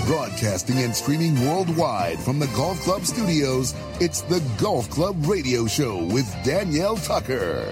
Broadcasting and streaming worldwide from the Golf Club studios, it's the Golf Club Radio Show with Danielle Tucker.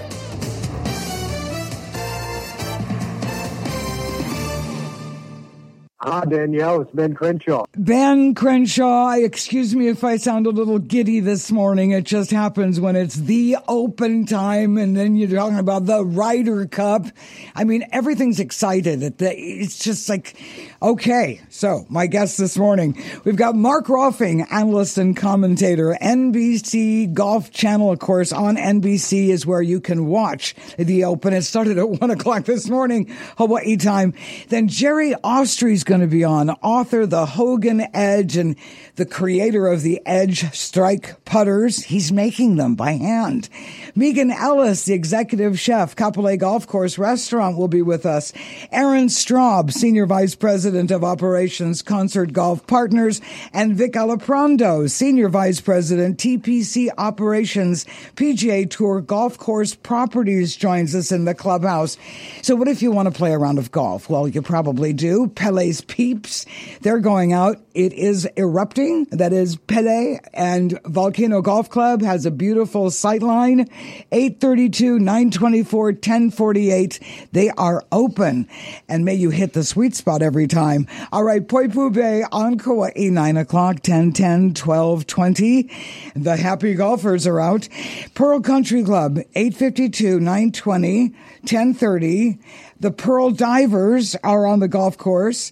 Danielle, it's Ben Crenshaw. Ben Crenshaw, excuse me if I sound a little giddy this morning. It just happens when it's the Open time and then you're talking about the Ryder Cup. I mean, everything's excited. It's just like, okay. So my guest this morning, we've got Mark Rolfing, analyst and commentator, NBC Golf Channel, of course, on NBC is where you can watch the Open. It started at 1 o'clock this morning, Hawaii time. Then Jerry Austree's going to be on, author the Hogan Edge and the creator of the Edge Strike putters. He's making them by hand. Megan Ellis, the executive chef, Kapolei Golf Course Restaurant, will be with us. Aaron Straub, senior vice president of operations, Concert Golf Partners, and Vic Alaprando, senior vice president, TPC Operations, PGA Tour Golf Course Properties, joins us in the clubhouse. So what if you want to play a round of golf? Well, you probably do. Pele's Peeps, they're going out. It is erupting. That is Pele, and Volcano Golf Club has a beautiful sight line. 832, 924, 1048. They are open, and may you hit the sweet spot every time. All right, Poipu Bay on Kauai, 9 o'clock, 10:10, 12:20. The happy golfers are out. Pearl Country Club, 852, 920, 1030. The Pearl Divers are on the golf course,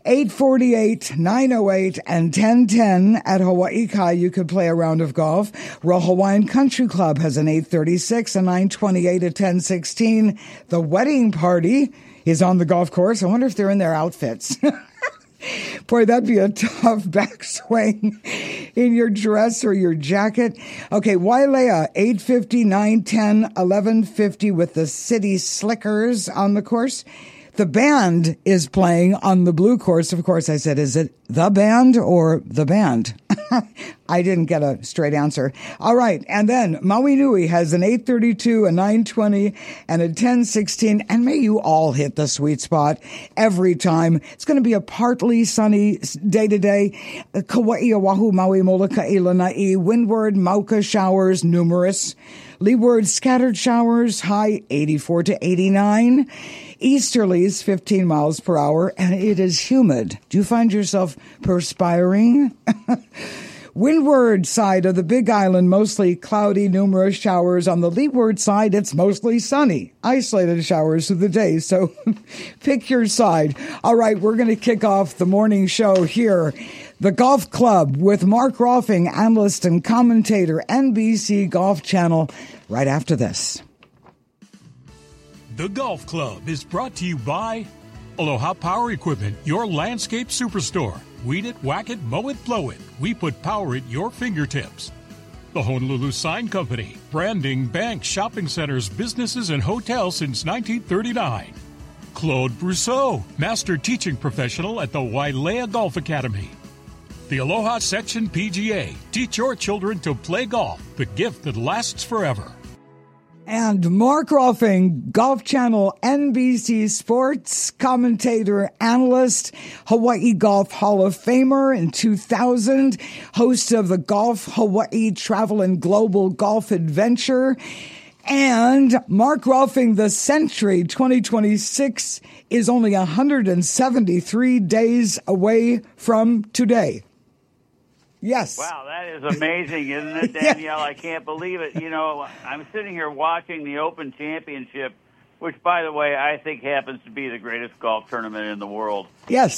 848, 908, and 1010 at Hawaii Kai. You could play a round of golf. Royal Hawaiian Country Club has an 836, a 928, a 1016. The Wedding Party is on the golf course. I wonder if they're in their outfits. Boy, that'd be a tough backswing in your dress or your jacket. Okay, Wailea, 850, 910, 1150 with the City Slickers on the course. The band is playing on the blue course. Of course, I said, is it the band or the band? I didn't get a straight answer. All right. And then Maui Nui has an 832, a 920, and a 1016. And may you all hit the sweet spot every time. It's going to be a partly sunny day today. Kauai, Oahu, Maui, Molokai, Lanai, windward, Mauka showers, numerous. Leeward, scattered showers, high 84 to 89. Easterlies, 15 miles per hour, and it is humid. Do you find yourself perspiring? Windward side of the Big Island, mostly cloudy, numerous showers. On the leeward side, it's mostly sunny. Isolated showers through the day, so pick your side. All right, we're going to kick off the morning show here. The Golf Club with Mark Rolfing, analyst and commentator, NBC Golf Channel, right after this. The Golf Club is brought to you by Aloha Power Equipment, your landscape superstore. Weed it, whack it, mow it, blow it. We put power at your fingertips. The Honolulu Sign Company, branding banks, shopping centers, businesses, and hotels since 1939. Claude Brousseau, master teaching professional at the Wailea Golf Academy. The Aloha Section PGA, teach your children to play golf, the gift that lasts forever. And Mark Rolfing, Golf Channel, NBC Sports commentator, analyst, Hawaii Golf Hall of Famer in 2000, host of the Golf Hawaii Travel and Global Golf Adventure. And Mark Rolfing, the Century 2026 is only 173 days away from today. Yes. Wow, that is amazing, isn't it, Danielle? I can't believe it. You know, I'm sitting here watching the Open Championship, which, by the way, I think happens to be the greatest golf tournament in the world. Yes.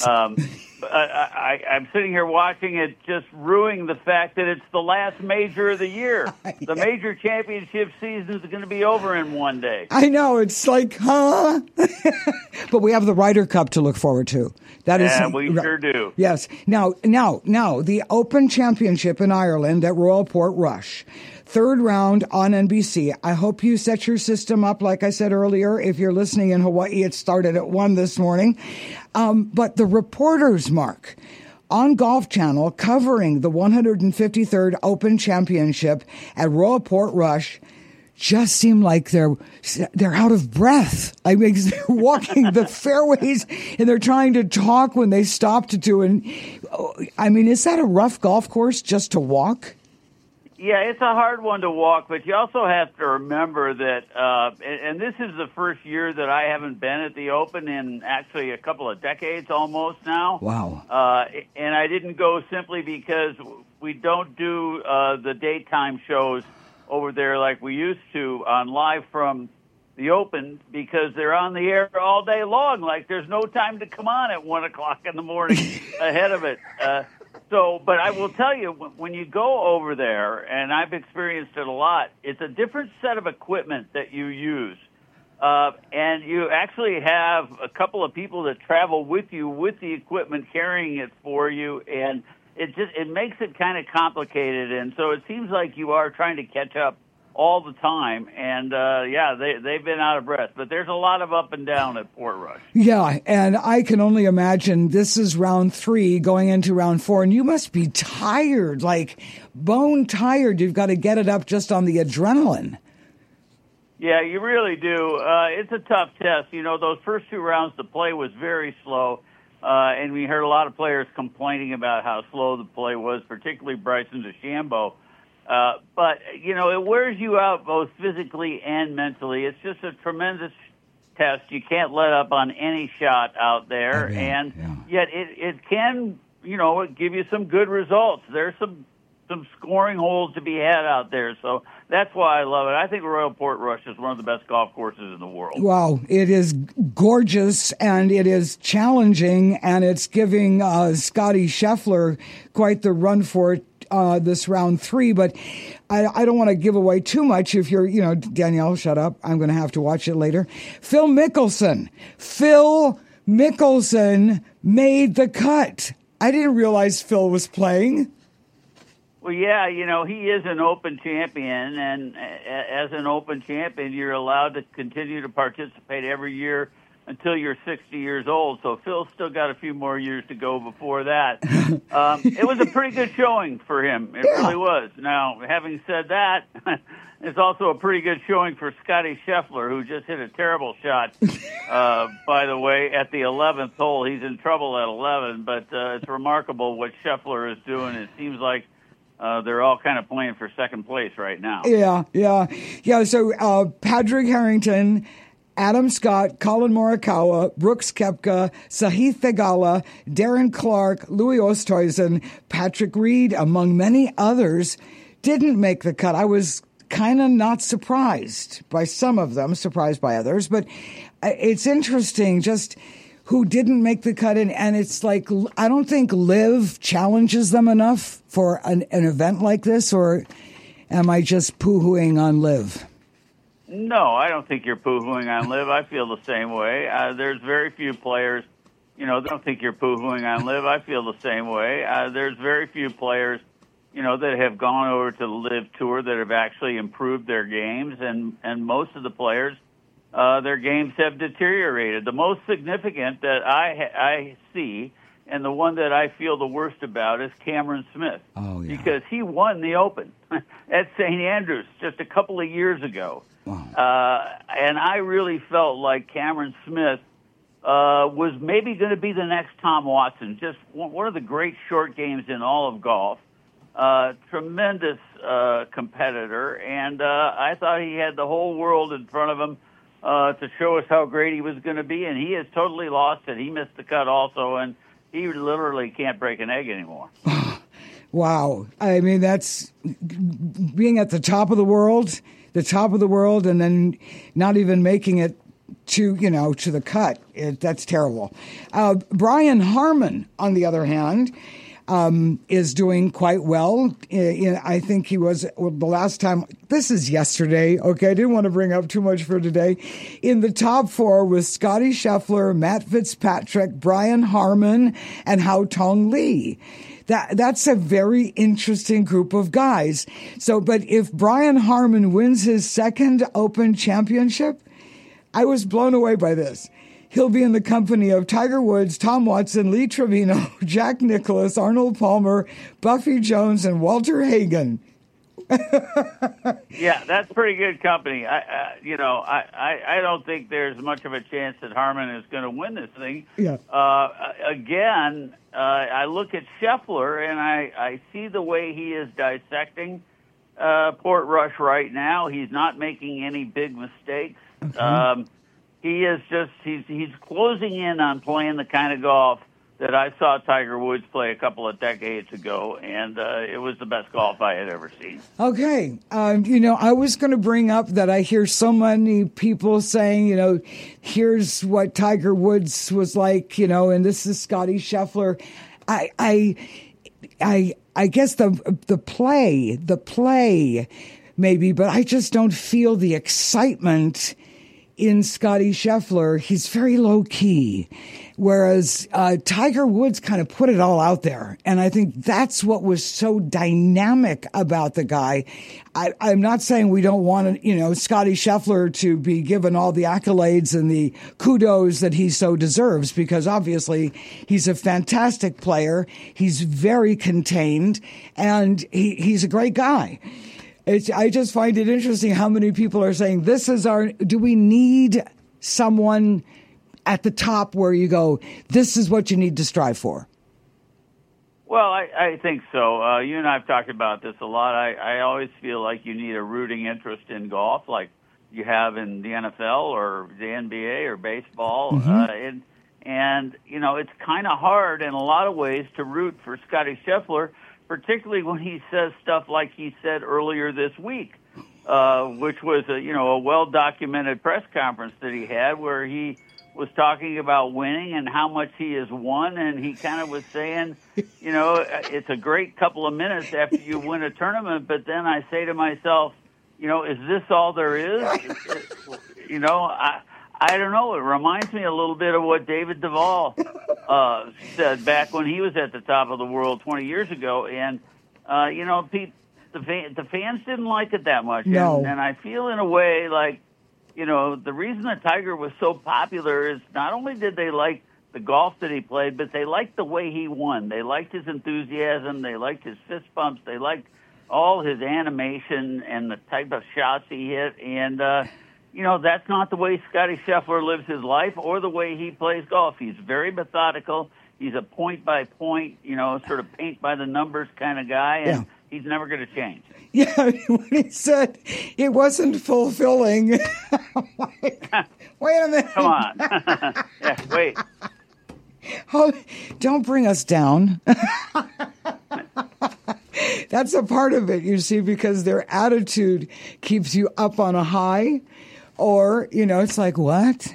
I'm sitting here watching it, just ruining the fact that it's the last major of the year. The major championship season is going to be over in one day. I know. It's like, huh? But we have the Ryder Cup to look forward to. That is, we sure do. Yes. Now, the Open Championship in Ireland at Royal Portrush. Third round on NBC. I hope you set your system up. Like I said earlier, if you're listening in Hawaii, it started at 1 this morning. But the reporters, Mark, on Golf Channel covering the 153rd Open Championship at Royal Portrush, just seem like they're out of breath. I mean, they're walking the fairways and they're trying to talk when they stop to do. And I mean, is that a rough golf course just to walk? Yeah, it's a hard one to walk, but you also have to remember that, and this is the first year that I haven't been at the Open in actually a couple of decades almost now. Wow. And I didn't go simply because we don't do the daytime shows over there like we used to on Live from the Open, because they're on the air all day long. Like, there's no time to come on at 1 o'clock in the morning ahead of it. But I will tell you, when you go over there, and I've experienced it a lot, it's a different set of equipment that you use. And you actually have a couple of people that travel with you with the equipment, carrying it for you, and it makes it kind of complicated. And so it seems like you are trying to catch up all the time, and they've been out of breath. But there's a lot of up and down at Portrush. Yeah, and I can only imagine this is round 3 going into round 4, and you must be tired, like bone tired. You've got to get it up just on the adrenaline. Yeah, you really do. It's a tough test. You know, those first 2 rounds, the play was very slow, and we heard a lot of players complaining about how slow the play was, particularly Bryson DeChambeau. But, you know, it wears you out both physically and mentally. It's just a tremendous test. You can't let up on any shot out there. Yet it can, you know, give you some good results. There's some scoring holes to be had out there. So that's why I love it. I think Royal Portrush is one of the best golf courses in the world. Wow, it is gorgeous, and it is challenging, and it's giving Scotty Scheffler quite the run for it. This round 3, but I don't want to give away too much. If you're, Danielle, shut up. I'm going to have to watch it later. Phil Mickelson made the cut. I didn't realize Phil was playing. Well, yeah, he is an Open champion, and as an Open champion, you're allowed to continue to participate every year until you're 60 years old. So Phil's still got a few more years to go before that. It was a pretty good showing for him. It really was. Now, having said that, it's also a pretty good showing for Scotty Scheffler, who just hit a terrible shot, by the way, at the 11th hole. He's in trouble at 11, but it's remarkable what Scheffler is doing. It seems like they're all kind of playing for second place right now. Yeah. So Padraig Harrington, Adam Scott, Colin Morikawa, Brooks Koepka, Sahith Theegala, Darren Clarke, Louis Oosthuizen, Patrick Reed, among many others, didn't make the cut. I was kind of not surprised by some of them, surprised by others. But it's interesting just who didn't make the cut. And it's like, I don't think LIV challenges them enough for an event like this, or am I just poo-hooing on LIV? No, I don't think you're poo-hooing on LIV. I feel the same way. There's very few players, they don't think you're poo-hooing on LIV. I feel the same way. There's very few players, that have gone over to the LIV Tour that have actually improved their games, and most of the players, their games have deteriorated. The most significant that I see, and the one that I feel the worst about, is Cameron Smith. Oh, yeah. Because he won the Open at St. Andrews just a couple of years ago. Wow. And I really felt like Cameron Smith was maybe going to be the next Tom Watson. Just one of the great short games in all of golf. Tremendous competitor. And I thought he had the whole world in front of him to show us how great he was going to be. And he has totally lost it. He missed the cut also, and he literally can't break an egg anymore. Wow. I mean, that's being at the top of the world, and then not even making it to the cut. That's terrible. Brian Harman, on the other hand, is doing quite well. I think he was, the last time, this is yesterday, okay, I didn't want to bring up too much for today, in the top 4 with Scotty Scheffler, Matt Fitzpatrick, Brian Harman, and Hao Tong Lee. That's a very interesting group of guys. So, but if Brian Harman wins his second Open championship, I was blown away by this. He'll be in the company of Tiger Woods, Tom Watson, Lee Trevino, Jack Nicklaus, Arnold Palmer, Buffy Jones, and Walter Hagen. Yeah, that's pretty good company. I don't think there's much of a chance that Harman is going to win this thing. Yeah. Again, I look at Scheffler, and I see the way he is dissecting Portrush right now. He's not making any big mistakes. Okay. He's closing in on playing the kind of golf that I saw Tiger Woods play a couple of decades ago, and it was the best golf I had ever seen. Okay. I was going to bring up that I hear so many people saying, here's what Tiger Woods was like, and this is Scotty Scheffler. I guess the play maybe, but I just don't feel the excitement in Scotty Scheffler. He's very low key, whereas Tiger Woods kind of put it all out there. And I think that's what was so dynamic about the guy. I'm not saying we don't want Scotty Scheffler to be given all the accolades and the kudos that he so deserves, because obviously he's a fantastic player. He's very contained, and he's a great guy. I just find it interesting how many people are saying do we need someone at the top where you go, this is what you need to strive for? Well, I think so. You and I have talked about this a lot. I always feel like you need a rooting interest in golf like you have in the NFL or the NBA or baseball. Mm-hmm. And it's kind of hard in a lot of ways to root for Scotty Scheffler, particularly when he says stuff like he said earlier this week, which was a well-documented press conference that he had where he was talking about winning and how much he has won, and he kind of was saying, it's a great couple of minutes after you win a tournament, but then I say to myself, is this all there is? I don't know. It reminds me a little bit of what David Duval said back when he was at the top of the world 20 years ago. And, the fans didn't like it that much. No. And I feel in a way like, the reason that Tiger was so popular is not only did they like the golf that he played, but they liked the way he won. They liked his enthusiasm. They liked his fist bumps. They liked all his animation and the type of shots he hit. And, that's not the way Scotty Scheffler lives his life or the way he plays golf. He's very methodical. He's a point-by-point, sort of paint-by-the-numbers kind of guy, and he's never going to change. Yeah, when he said it wasn't fulfilling. Wait a minute. Come on. Yeah, wait. Oh, don't bring us down. That's a part of it, you see, because their attitude keeps you up on a high. Or, it's like, what?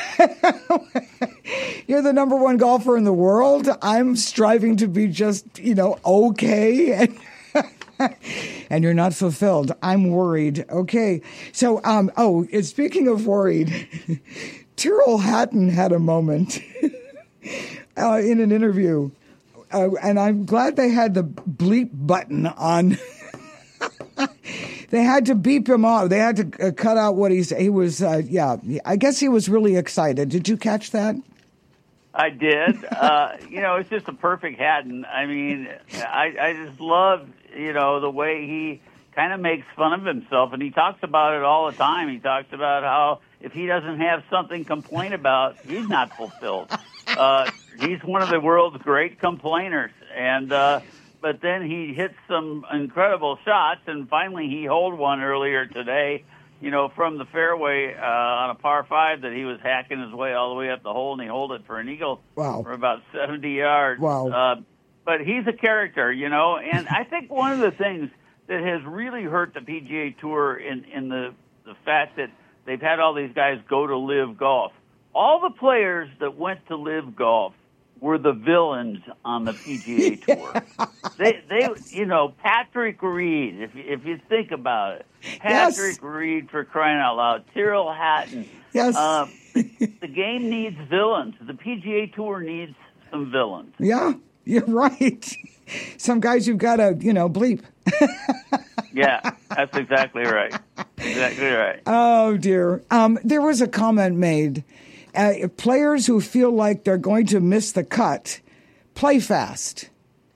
You're the number one golfer in the world. I'm striving to be just, okay. And you're not fulfilled. I'm worried. Okay. So, speaking of worried, Tyrrell Hatton had a moment in an interview. And I'm glad they had the bleep button on. They had to beep him off. They had to cut out what he said. He was, I guess he was really excited. Did you catch that? I did. It's just a perfect Hatton. I mean, I just love, the way he kind of makes fun of himself, and he talks about it all the time. He talks about how if he doesn't have something to complain about, he's not fulfilled. He's one of the world's great complainers, and but then he hits some incredible shots, and finally he holed one earlier today, from the fairway on a par 5 that he was hacking his way all the way up the hole, and he holed it for an eagle. Wow. For about 70 yards. Wow. But he's a character, and I think one of the things that has really hurt the PGA Tour in the fact that they've had all these guys go to Live Golf. All the players that went to Live Golf were the villains on the PGA Tour. They Patrick Reed, if you think about it. Patrick Reed, for crying out loud. Tyrrell Hatton. Yes. The game needs villains. The PGA Tour needs some villains. Yeah, you're right. Some guys you've got to, bleep. Yeah, that's exactly right. Exactly right. Oh, dear. There was a comment made. Players who feel like they're going to miss the cut, play fast.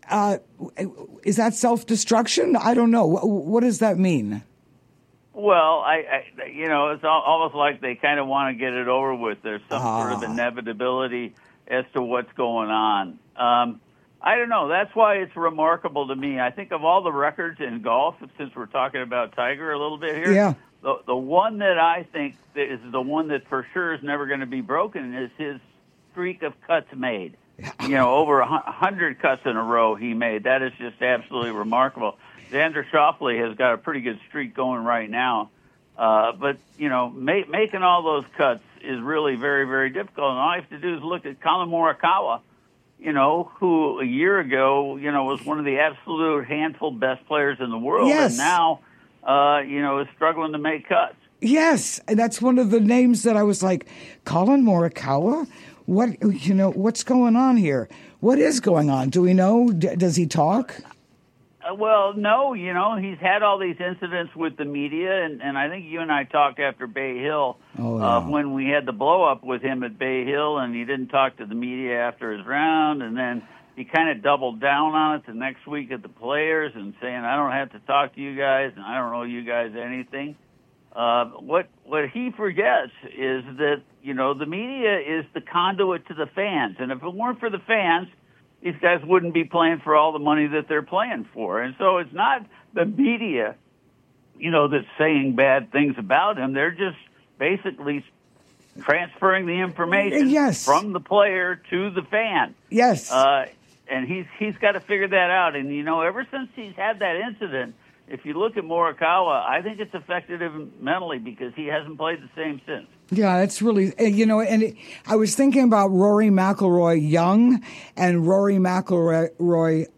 is that self-destruction? I don't know. What does that mean? Well, it's almost like they kind of want to get it over with. There's some sort of inevitability as to what's going on. I don't know. That's why it's remarkable to me. I think of all the records in golf, since we're talking about Tiger a little bit here, the one that I think is the one that for sure is never going to be broken is his streak of cuts made. Over 100 cuts in a row he made. That is just absolutely remarkable. Xander Schauffele has got a pretty good streak going right now. But making all those cuts is really very, very difficult. And all you have to do is look at Colin Morikawa, who a year ago, was one of the absolute handful best players in the world. Yes. And now, is struggling to make cuts. Yes. And that's one of the names that I was like, Colin Morikawa? What's going on here? What is going on? Do we know? Does he talk? Well, no, he's had all these incidents with the media, and I think you and I talked after Bay Hill when we had the blow-up with him at Bay Hill, and he didn't talk to the media after his round, and then he kind of doubled down on it the next week at the Players and saying, I don't have to talk to you guys, and I don't owe you guys anything. What he forgets is that, the media is the conduit to the fans, and if it weren't for the fans, these guys wouldn't be playing for all the money that they're playing for. And so it's not the media, that's saying bad things about him. They're just basically transferring the information from the player to the fan. Yes. And he's got to figure that out. And, ever since he's had that incident, if you look at Morikawa, I think it's affected him mentally because he hasn't played the same since. Yeah, it's really, I was thinking about Rory McIlroy young and Rory McIlroy,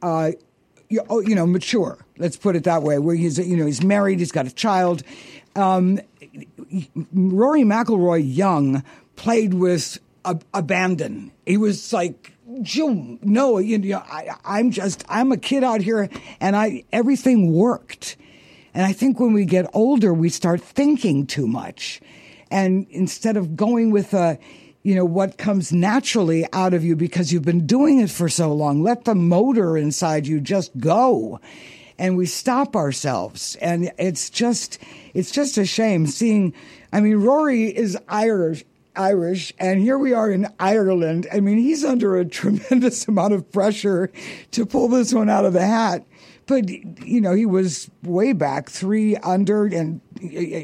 mature. Let's put it that way, where he's married, he's got a child. Rory McIlroy young played with abandon. He was like, no, I'm a kid out here and everything worked. And I think when we get older, we start thinking too much. And instead of going with, what comes naturally out of you because you've been doing it for so long, let the motor inside you just go. And we stop ourselves. And it's just a shame seeing, Rory is Irish, and here we are in Ireland. He's under a tremendous amount of pressure to pull this one out of the hat. But, he was way back 3 under, and I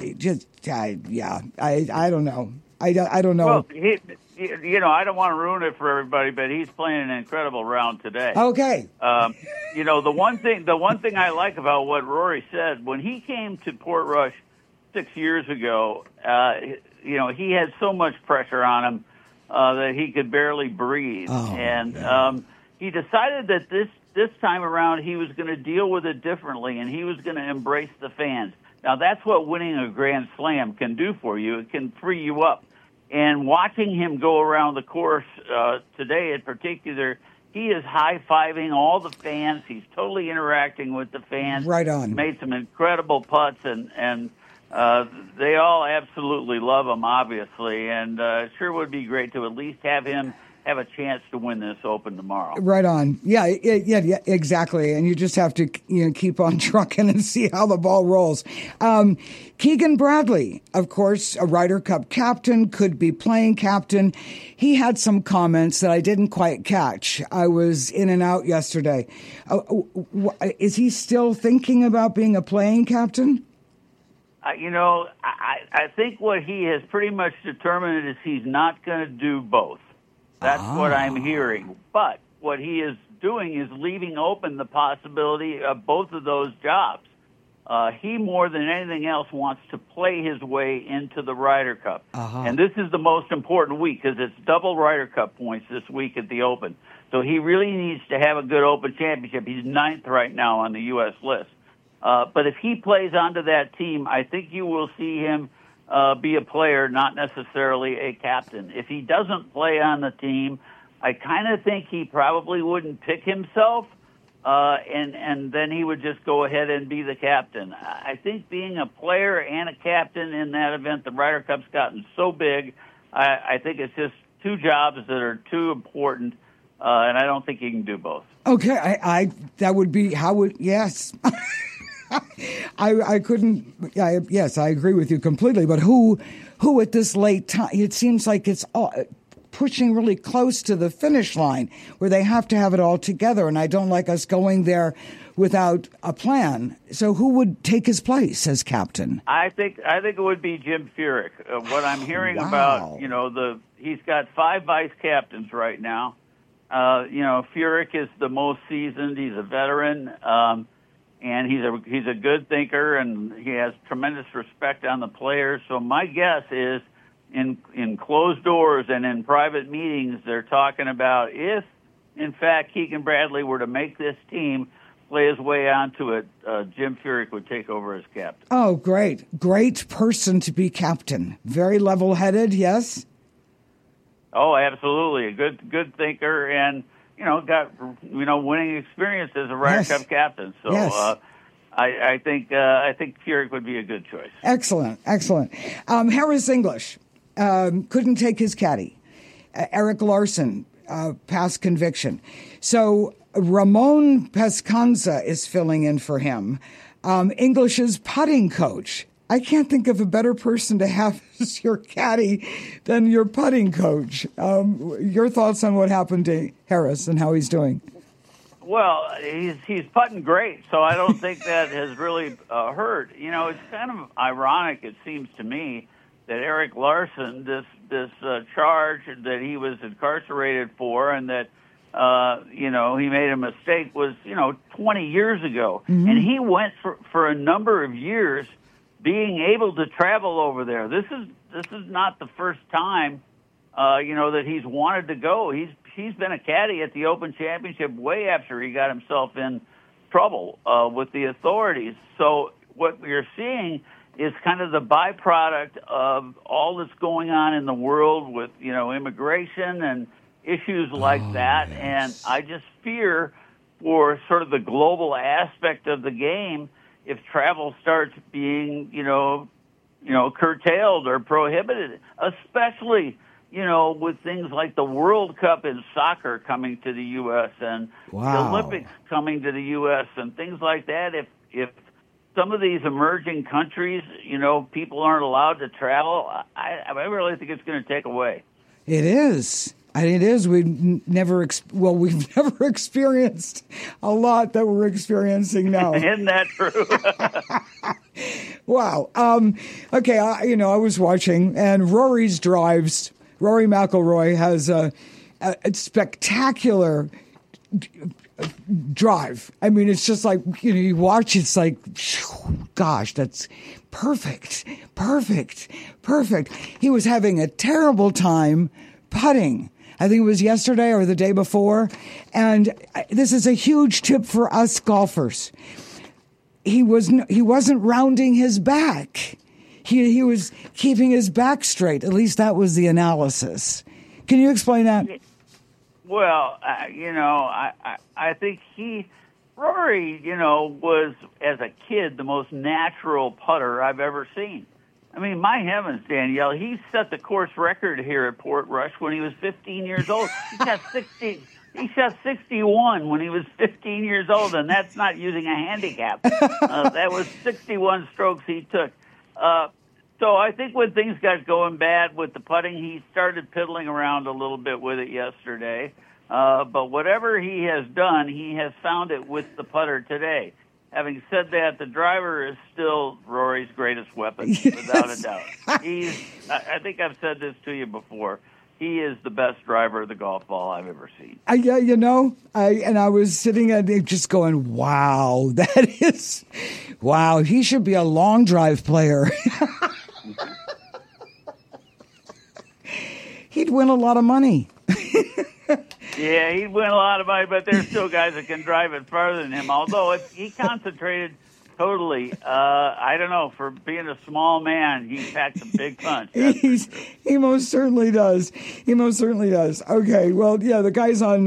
don't know. I don't know. Well, I don't want to ruin it for everybody, but he's playing an incredible round today. Okay. The one thing I like about what Rory said, when he came to Portrush 6 years ago, he had so much pressure on him that he could barely breathe. He decided that this time around he was going to deal with it differently, and he was going to embrace the fans. Now, that's what winning a Grand Slam can do for you. It can free you up. And watching him go around the course today in particular, he is high-fiving all the fans. He's totally interacting with the fans. Right on. Made some incredible putts, and they all absolutely love him, obviously. And it sure would be great to at least have him have a chance to win this Open tomorrow. Right on. Yeah, exactly. And you just have to keep on trucking and see how the ball rolls. Keegan Bradley, of course, a Ryder Cup captain, could be playing captain. He had some comments that I didn't quite catch. I was in and out yesterday. Is he still thinking about being a playing captain? I think what he has pretty much determined is he's not going to do both. That's what I'm hearing. But what he is doing is leaving open the possibility of both of those jobs. He, more than anything else, wants to play his way into the Ryder Cup. And this is the most important week because it's double Ryder Cup points this week at the Open. So he really needs to have a good Open Championship. He's 9th right now on the U.S. list. But if he plays onto that team, I think you will see him be a player, not necessarily a captain. If he doesn't play on the team, I kind of think he probably wouldn't pick himself, and then he would just go ahead and be the captain. I think being a player and a captain in that event, the Ryder Cup's gotten so big, I think it's just two jobs that are too important and I don't think he can do both. Okay, I that would be yes. I couldn't. Yes, I agree with you completely. But who at this late time? It seems like it's pushing really close to the finish line where they have to have it all together, and I don't like us going there without a plan. So who would take his place as captain? I think it would be Jim Furyk. What I'm hearing about, he's got 5 vice captains right now. Furyk is the most seasoned. He's a veteran. And he's a good thinker, and he has tremendous respect on the players. So my guess is, in closed doors and in private meetings, they're talking about if, in fact, Keegan Bradley were to make this team play his way onto it, Jim Furyk would take over as captain. Oh, great person to be captain. Very level-headed, yes. Oh, absolutely, a good thinker, and got winning experience as a Ryder Cup captain. So yes. I think Furyk would be a good choice. Excellent. Harris English couldn't take his caddy. Eric Larson passed conviction. So Ramon Pescanza is filling in for him. English's putting coach. I can't think of a better person to have as your caddy than your putting coach. Your thoughts on what happened to Harris and how he's doing? Well, he's putting great, so I don't think that has really hurt. It's kind of ironic, it seems to me, that Eric Larson, this charge that he was incarcerated for, and that he made a mistake was 20 years ago, and he went for a number of years being able to travel over there. This is not the first time, that he's wanted to go. He's been a caddy at the Open Championship way after he got himself in trouble with the authorities. So what we're seeing is kind of the byproduct of all that's going on in the world with, immigration and issues like that. Yes. And I just fear for sort of the global aspect of the game if travel starts being, curtailed or prohibited, especially, with things like the World Cup in soccer coming to the U.S. and the Olympics coming to the U.S. and things like that. If some of these emerging countries, people aren't allowed to travel, I really think it's going to take away. It is. It is. We've never experienced a lot that we're experiencing now. Isn't that true? Wow. Okay. I was watching, and Rory McIlroy has a spectacular drive. I mean, it's just like, you watch, it's like, gosh, that's perfect. He was having a terrible time putting. I think it was yesterday or the day before. And this is a huge tip for us golfers. He wasn't rounding his back. He was keeping his back straight. At least that was the analysis. Can you explain that? Well, I think Rory, was, as a kid, the most natural putter I've ever seen. I mean, my heavens, Danielle, he set the course record here at Portrush when he was 15 years old. He shot 61 when he was 15 years old, and that's not using a handicap. That was 61 strokes he took. So I think when things got going bad with the putting, he started piddling around a little bit with it yesterday. But whatever he has done, he has found it with the putter today. Having said that, the driver is still Rory's greatest weapon, without a doubt. I think I've said this to you before. He is the best driver of the golf ball I've ever seen. I was sitting at it just going, wow, he should be a long drive player. He'd win a lot of money. Yeah, he'd win a lot of money, but there's still guys that can drive it farther than him. Although if he concentrated totally, I don't know, for being a small man, he packs a big punch. He most certainly does. Okay, well, yeah, the guys on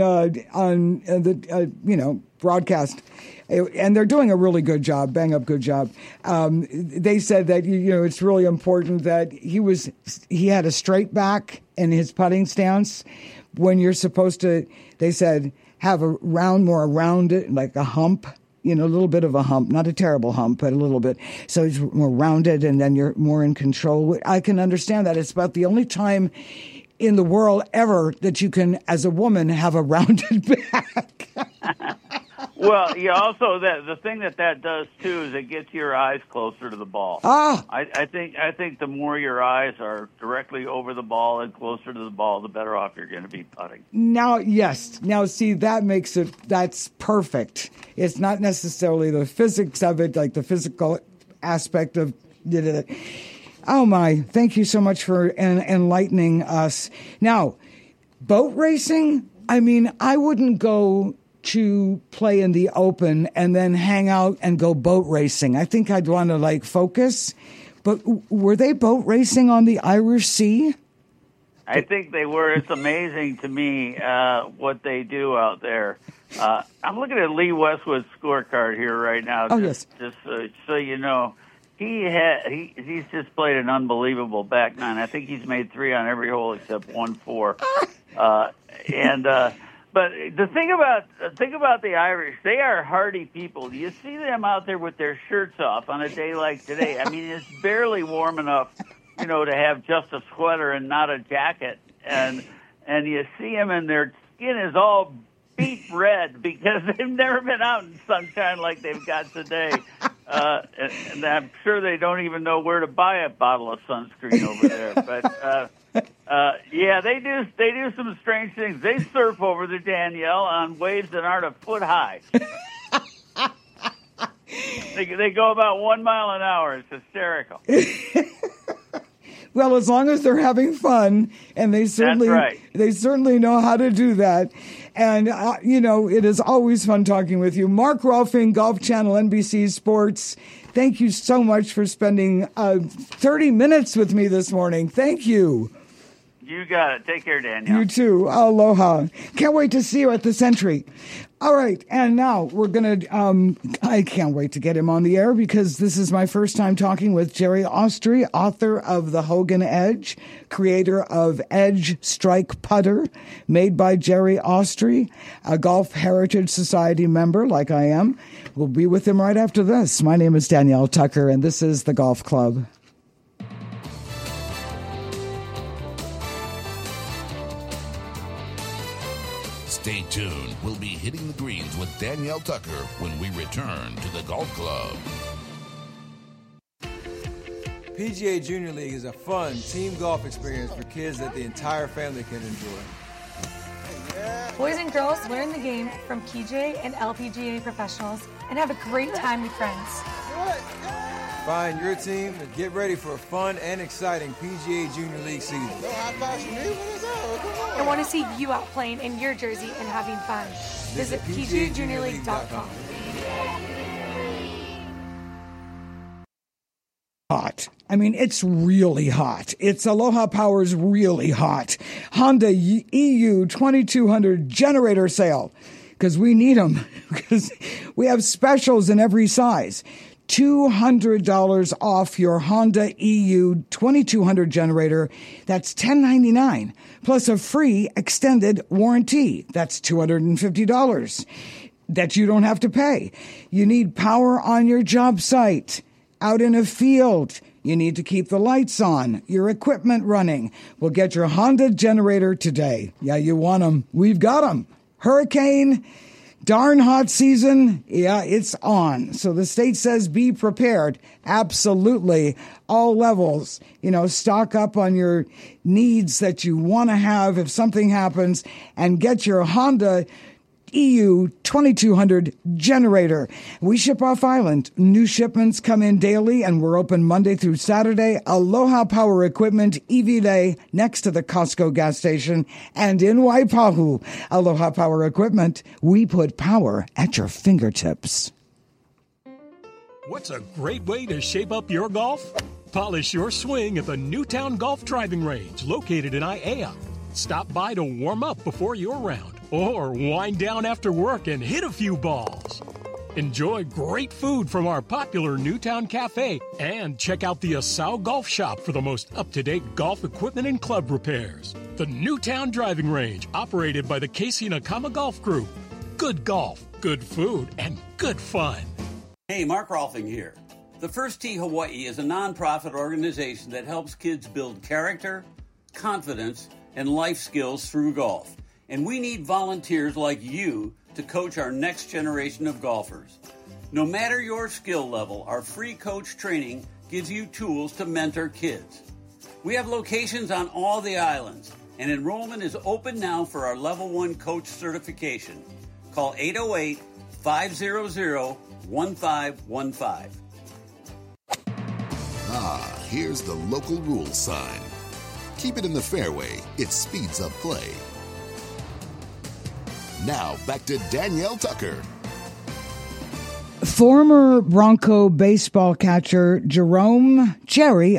the broadcast, and they're doing a really good job, bang up good job. They said that it's really important that he had a straight back in his putting stance, when you're supposed to, they said, have a more rounded, like a hump, a little bit of a hump, not a terrible hump, but a little bit. So it's more rounded and then you're more in control. I can understand that. It's about the only time in the world ever that you can, as a woman, have a rounded back. Well, also the thing that does too is it gets your eyes closer to the ball. I think the more your eyes are directly over the ball and closer to the ball, the better off you're going to be putting. Now, see, that's perfect. It's not necessarily the physics of it, like the physical aspect of it. Oh my! Thank you so much for enlightening us. Now, boat racing. I mean, I wouldn't go to play in the Open and then hang out and go boat racing. I think I'd want to focus. But were they boat racing on the Irish Sea? I think they were. It's amazing to me what they do out there. I'm looking at Lee Westwood's scorecard here right now. Just so you know, he's just played an unbelievable back nine. I think he's made 3 on every hole except 1-4. But the thing about the Irish, they are hardy people. You see them out there with their shirts off on a day like today. I mean, it's barely warm enough, to have just a sweater and not a jacket. And you see them and their skin is all beet red because they've never been out in sunshine like they've got today. And I'm sure they don't even know where to buy a bottle of sunscreen over there. But they do some strange things. They surf over the Danielle on waves that aren't a foot high. They go about 1 mile an hour. It's hysterical. Well, as long as they're having fun, and they certainly know how to do that. And, it is always fun talking with you. Mark Rolfing, Golf Channel, NBC Sports. Thank you so much for spending 30 minutes with me this morning. Thank you. You got it. Take care, Danielle. You too. Aloha. Can't wait to see you at the Century. All right. And now we're going to, I can't wait to get him on the air because this is my first time talking with Jerry Austri, author of The Hogan Edge, creator of Edge Strike Putter, made by Jerry Austri, a Golf Heritage Society member like I am. We'll be with him right after this. My name is Danielle Tucker, and this is The Golf Club. Stay tuned. We'll be hitting the greens with Danielle Tucker when we return to the Golf Club. PGA Junior League is a fun team golf experience for kids that the entire family can enjoy. Boys and girls learn the game from PGA and LPGA professionals and have a great time with friends. Find your team and get ready for a fun and exciting PGA Junior League season. I want to see you out playing in your jersey and having fun. Visit PGAJuniorLeague.com. Hot. I mean, it's really hot. It's Aloha Power's really hot. Honda EU 2200 generator sale. Because we need them. Because we have specials in every size. $200 off your Honda EU 2200 generator. That's $1,099. Plus a free extended warranty. That's $250 that you don't have to pay. You need power on your job site, out in a field. You need to keep the lights on, your equipment running. Well, get your Honda generator today. Yeah, you want them. We've got them. Hurricane, darn hot season. Yeah, it's on. So the state says be prepared. Absolutely. All levels. Stock up on your needs that you want to have if something happens and get your Honda EU 2200 generator. We ship off island. New shipments come in daily, and we're open Monday through Saturday. Aloha Power Equipment, Iwilei, next to the Costco gas station, and in Waipahu. Aloha Power Equipment, we put power at your fingertips. What's a great way to shape up your golf? Polish your swing at the Newtown Golf Driving Range, located in Aiea. Stop by to warm up before your round, or wind down after work and hit a few balls. Enjoy great food from our popular Newtown Cafe, and check out the Asau Golf Shop for the most up-to-date golf equipment and club repairs. The Newtown Driving Range, operated by the Casey Nakama Golf Group. Good golf, good food, and good fun. Hey, Mark Rolfing here. The First Tee Hawaii is a nonprofit organization that helps kids build character, confidence, and life skills through golf. And we need volunteers like you to coach our next generation of golfers. No matter your skill level, our free coach training gives you tools to mentor kids. We have locations on all the islands, and enrollment is open now for our Level 1 coach certification. Call 808-500-1515. Here's the local rules sign. Keep it in the fairway. It speeds up play. Now back to Danielle Tucker. Former Bronco baseball catcher Jerry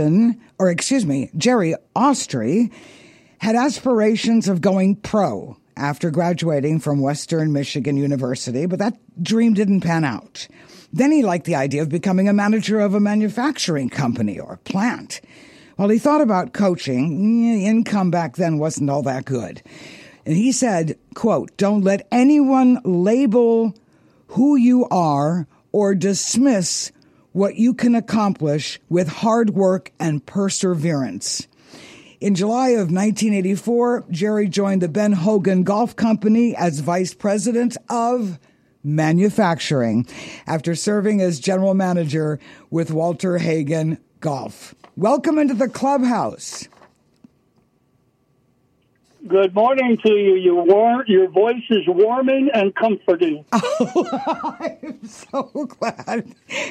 Austry had aspirations of going pro after graduating from Western Michigan University, but that dream didn't pan out. Then he liked the idea of becoming a manager of a manufacturing company or plant. While he thought about coaching, income back then wasn't all that good. And he said, quote, "Don't let anyone label who you are or dismiss what you can accomplish with hard work and perseverance." In July of 1984, Jerry joined the Ben Hogan Golf Company as vice president of manufacturing after serving as general manager with Walter Hagen Golf. Welcome into the clubhouse. Good morning to you. Your voice is warming and comforting. Oh, I'm so glad.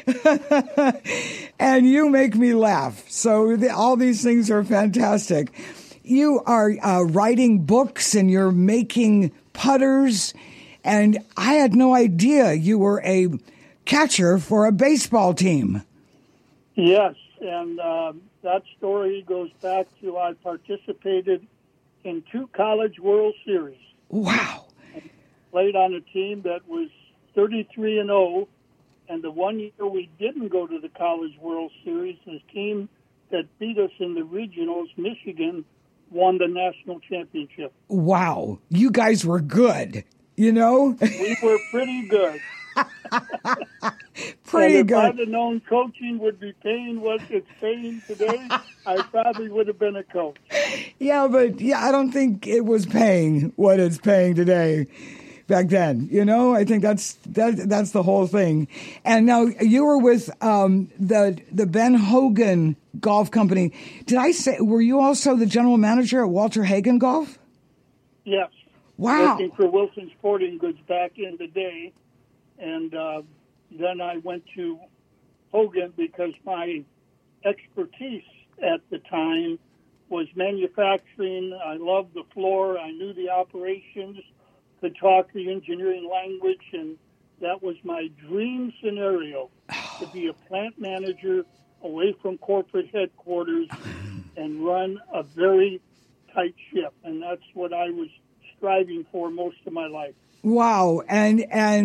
And you make me laugh. So all these things are fantastic. You are writing books and you're making putters. And I had no idea you were a catcher for a baseball team. Yes, and that story goes back to I participated in 2 College World Series. Wow. And played on a team that was 33-0, and the one year we didn't go to the College World Series, the team that beat us in the regionals, Michigan, won the national championship. Wow. You guys were good, you know? We were pretty good. Pretty and if good. I'd have known coaching would be paying what it's paying today, I probably would have been a coach. Yeah, but I don't think it was paying what it's paying today back then. You know, I think that's the whole thing. And now you were with the Ben Hogan Golf Company. Did I say, were you also the general manager at Walter Hagen Golf? Yes. Wow. Working for Wilson Sporting Goods back in the day. And then I went to Hogan because my expertise at the time was manufacturing. I loved the floor. I knew the operations, could talk the engineering language, and that was my dream scenario, to be a plant manager away from corporate headquarters and run a very tight ship. And that's what I was striving for most of my life. Wow. And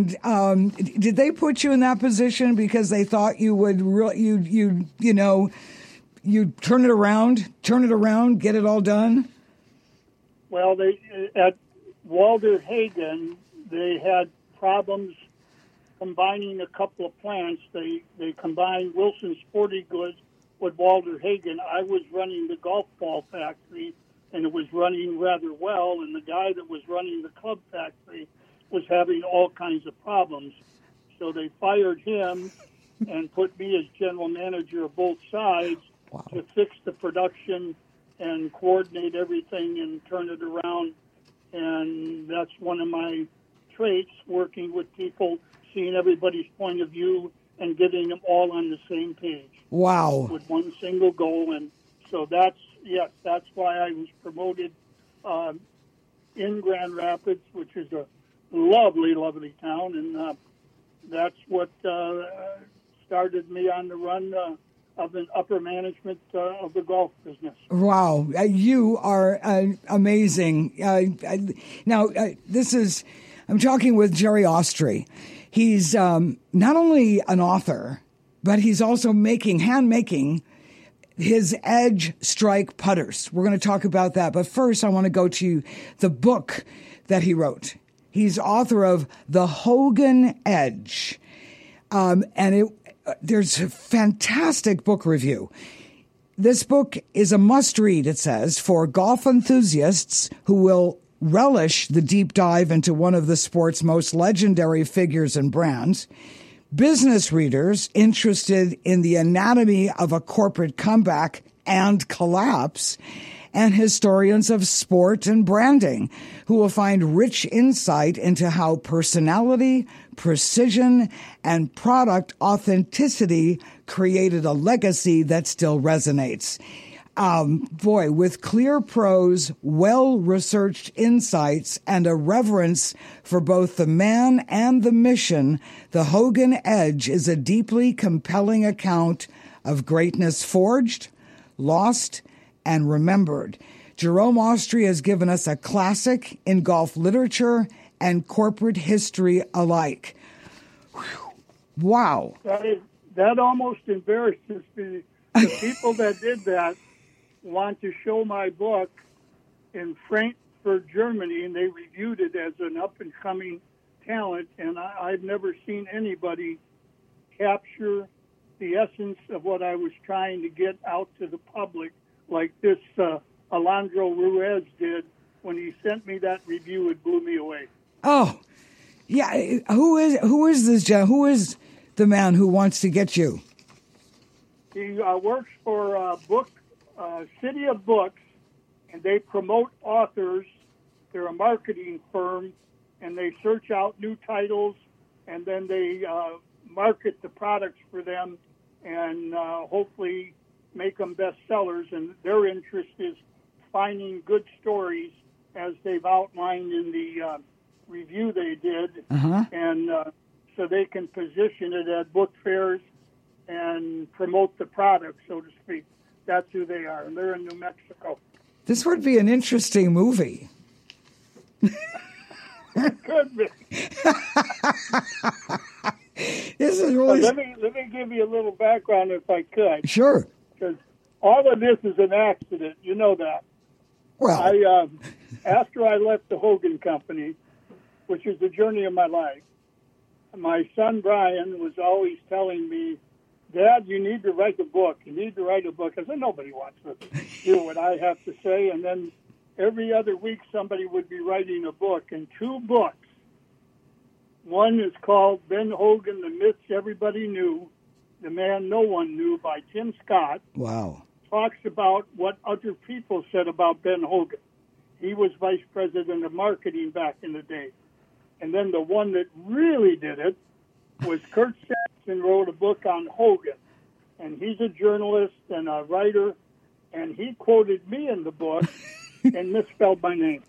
did they put you in that position because they thought you would you turn it around, get it all done? Well, at Walter Hagen, they had problems combining a couple of plants. They combined Wilson Sporting Goods with Walter Hagen. I was running the golf ball factory, and it was running rather well, and the guy that was running the club factory was having all kinds of problems. So they fired him and put me as general manager of both sides. Wow. To fix the production and coordinate everything and turn it around. And that's one of my traits, working with people, seeing everybody's point of view and getting them all on the same page. Wow. With one single goal. And so that's why I was promoted in Grand Rapids, which is a lovely, lovely town, and that's what started me on the run of an upper management of the golf business. Wow, you are amazing. Now, I'm talking with Jerry Austry. He's not only an author, but he's also hand making his edge strike putters. We're going to talk about that. But first, I want to go to the book that he wrote. He's author of The Hogan Edge. There's a fantastic book review. This book is a must-read, it says, for golf enthusiasts who will relish the deep dive into one of the sport's most legendary figures and brands, business readers interested in the anatomy of a corporate comeback and collapse, and historians of sport and branding who will find rich insight into how personality, precision, and product authenticity created a legacy that still resonates. With clear prose, well-researched insights, and a reverence for both the man and the mission, The Hogan Edge is a deeply compelling account of greatness forged, lost, and remembered. Jerome Austria has given us a classic in golf literature and corporate history alike. Whew. Wow. That almost embarrasses me. The people that did that want to show my book in Frankfurt, Germany, and they reviewed it as an up-and-coming talent, and I've never seen anybody capture the essence of what I was trying to get out to the public like this Alejandro Ruiz did. When he sent me that review, it blew me away. Oh, yeah. Who is this guy? Who is the man who wants to get you? He works for City of Books, and they promote authors. They're a marketing firm, and they search out new titles, and then they market the products for them, and hopefully make them bestsellers. And their interest is finding good stories, as they've outlined in the review they did, and so they can position it at book fairs and promote the product, so to speak. That's who they are, and they're in New Mexico. This would be an interesting movie. It could be. This is really... Let me give you a little background, if I could. Sure. Because all of this is an accident. You know that. Well, after I left the Hogan Company, which is the journey of my life, my son Brian was always telling me, "Dad, you need to write a book. You need to write a book." I said, "Nobody wants to hear what I have to say." And then every other week, somebody would be writing a book, and 2 books. One is called Ben Hogan, The Myths Everybody Knew, The Man No One Knew by Tim Scott. Wow. Talks about what other people said about Ben Hogan. He was vice president of marketing back in the day. And then the one that really did it was Kurt Sampson wrote a book on Hogan. And he's a journalist and a writer, and he quoted me in the book and misspelled my name.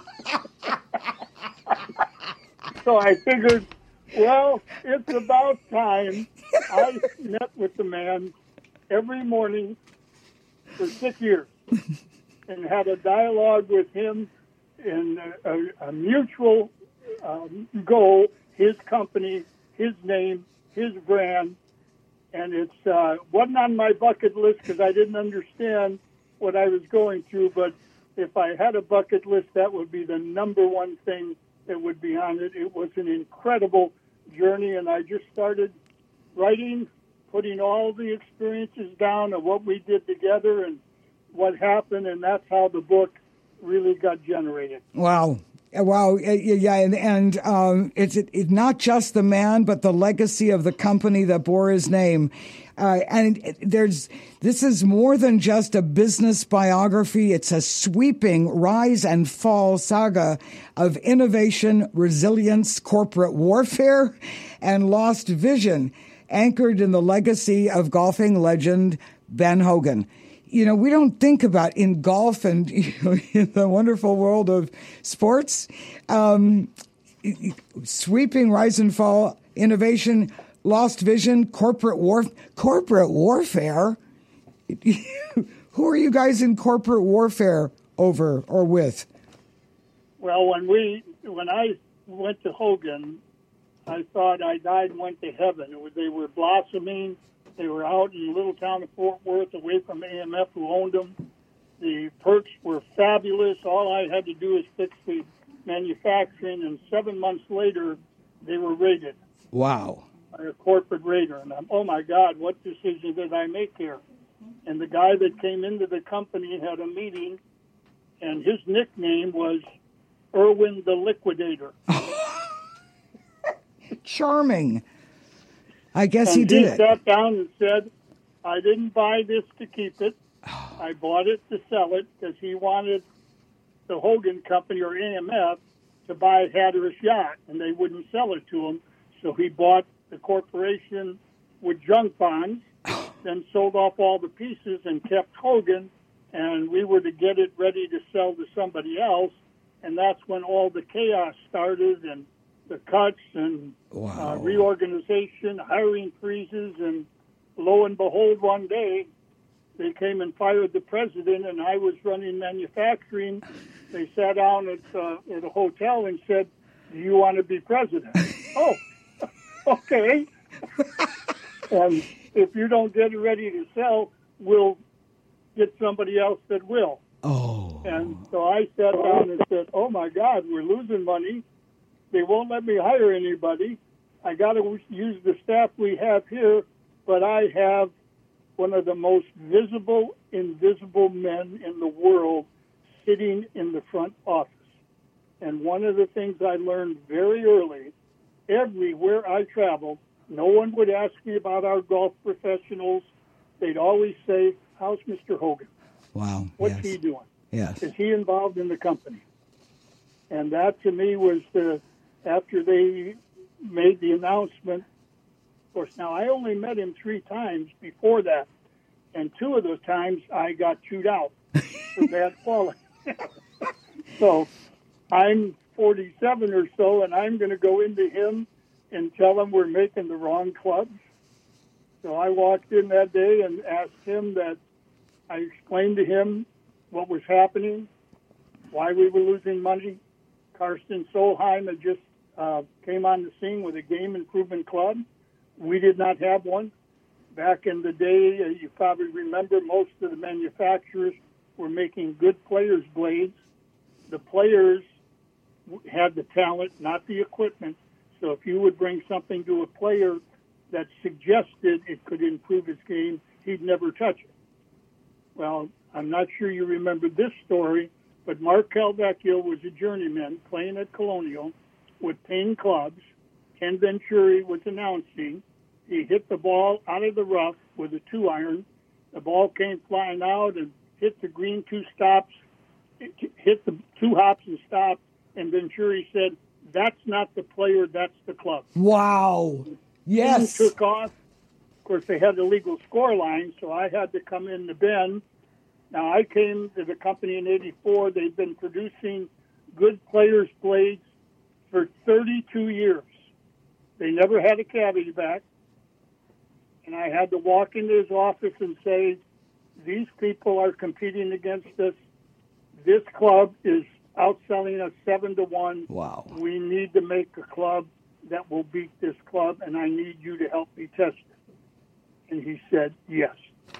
So I figured, well, it's about time. I met with the man every morning for 6 years and had a dialogue with him in a mutual goal, his company, his name, his brand. And it wasn't on my bucket list because I didn't understand what I was going through. But if I had a bucket list, that would be the number one thing that would be on it. It was an incredible journey, and I just started writing, putting all the experiences down of what we did together and what happened, and that's how the book really got generated. Wow. Wow. Yeah. And it's not just the man, but the legacy of the company that bore his name. This is more than just a business biography. It's a sweeping rise and fall saga of innovation, resilience, corporate warfare, and lost vision, anchored in the legacy of golfing legend Ben Hogan. You know, we don't think about in golf and in the wonderful world of sports, sweeping rise and fall, innovation, lost vision, corporate warfare. Who are you guys in corporate warfare over or with? Well, when I went to Hogan, I thought I died and went to heaven. They were blossoming. They were out in the little town of Fort Worth, away from AMF, who owned them. The perks were fabulous. All I had to do was fix the manufacturing, and 7 months later, they were raided. Wow. By a corporate raider. And oh my God, what decision did I make here? And the guy that came into the company had a meeting, and his nickname was Irwin the Liquidator. Charming. I guess and he did he it. sat down and said, I didn't buy this to keep it. I bought it to sell it because he wanted the Hogan Company, or AMF, to buy Hatteras Yacht, and they wouldn't sell it to him. So he bought the corporation with junk bonds, then sold off all the pieces and kept Hogan, and we were to get it ready to sell to somebody else. And that's when all the chaos started, and the cuts and reorganization, hiring freezes, and lo and behold, one day they came and fired the president, and I was running manufacturing. They sat down at a hotel and said, do you want to be president? Oh, okay. And if you don't get it ready to sell, we'll get somebody else that will. Oh. And so I sat down and said, oh, my God, we're losing money. They won't let me hire anybody. I got to use the staff we have here, but I have one of the most visible, invisible men in the world sitting in the front office. And one of the things I learned very early, everywhere I traveled, no one would ask me about our golf professionals. They'd always say, how's Mr. Hogan? Wow. What's he doing? Yes. Is he involved in the company? And that, to me, was after they made the announcement. Of course, now I only met him 3 times before that, and 2 of those times I got chewed out for bad falling. So I'm 47 or so, and I'm going to go into him and tell him we're making the wrong clubs. So I walked in that day and asked him that. I explained to him what was happening, why we were losing money. Karsten Solheim had just came on the scene with a game improvement club. We did not have one. Back in the day, you probably remember, most of the manufacturers were making good players' blades. The players had the talent, not the equipment. So if you would bring something to a player that suggested it could improve his game, he'd never touch it. Well, I'm not sure you remember this story, but Mark Calvecchio was a journeyman playing at Colonial with Payne clubs. Ken Venturi was announcing. He hit the ball out of the rough with a 2-iron. The ball came flying out and hit the green 2 stops, hit the 2 hops and stopped, and Venturi said, that's not the player, that's the club. Wow. Yes. He took off. Of course, they had the legal score line, so I had to come in the bin. Now, I came to the company in '84. They'd been producing good players' blades for 32 years. They never had a cavity back. And I had to walk into his office and say, these people are competing against us. This club is outselling us 7-1. Wow. We need to make a club that will beat this club, and I need you to help me test it. And he said, yes.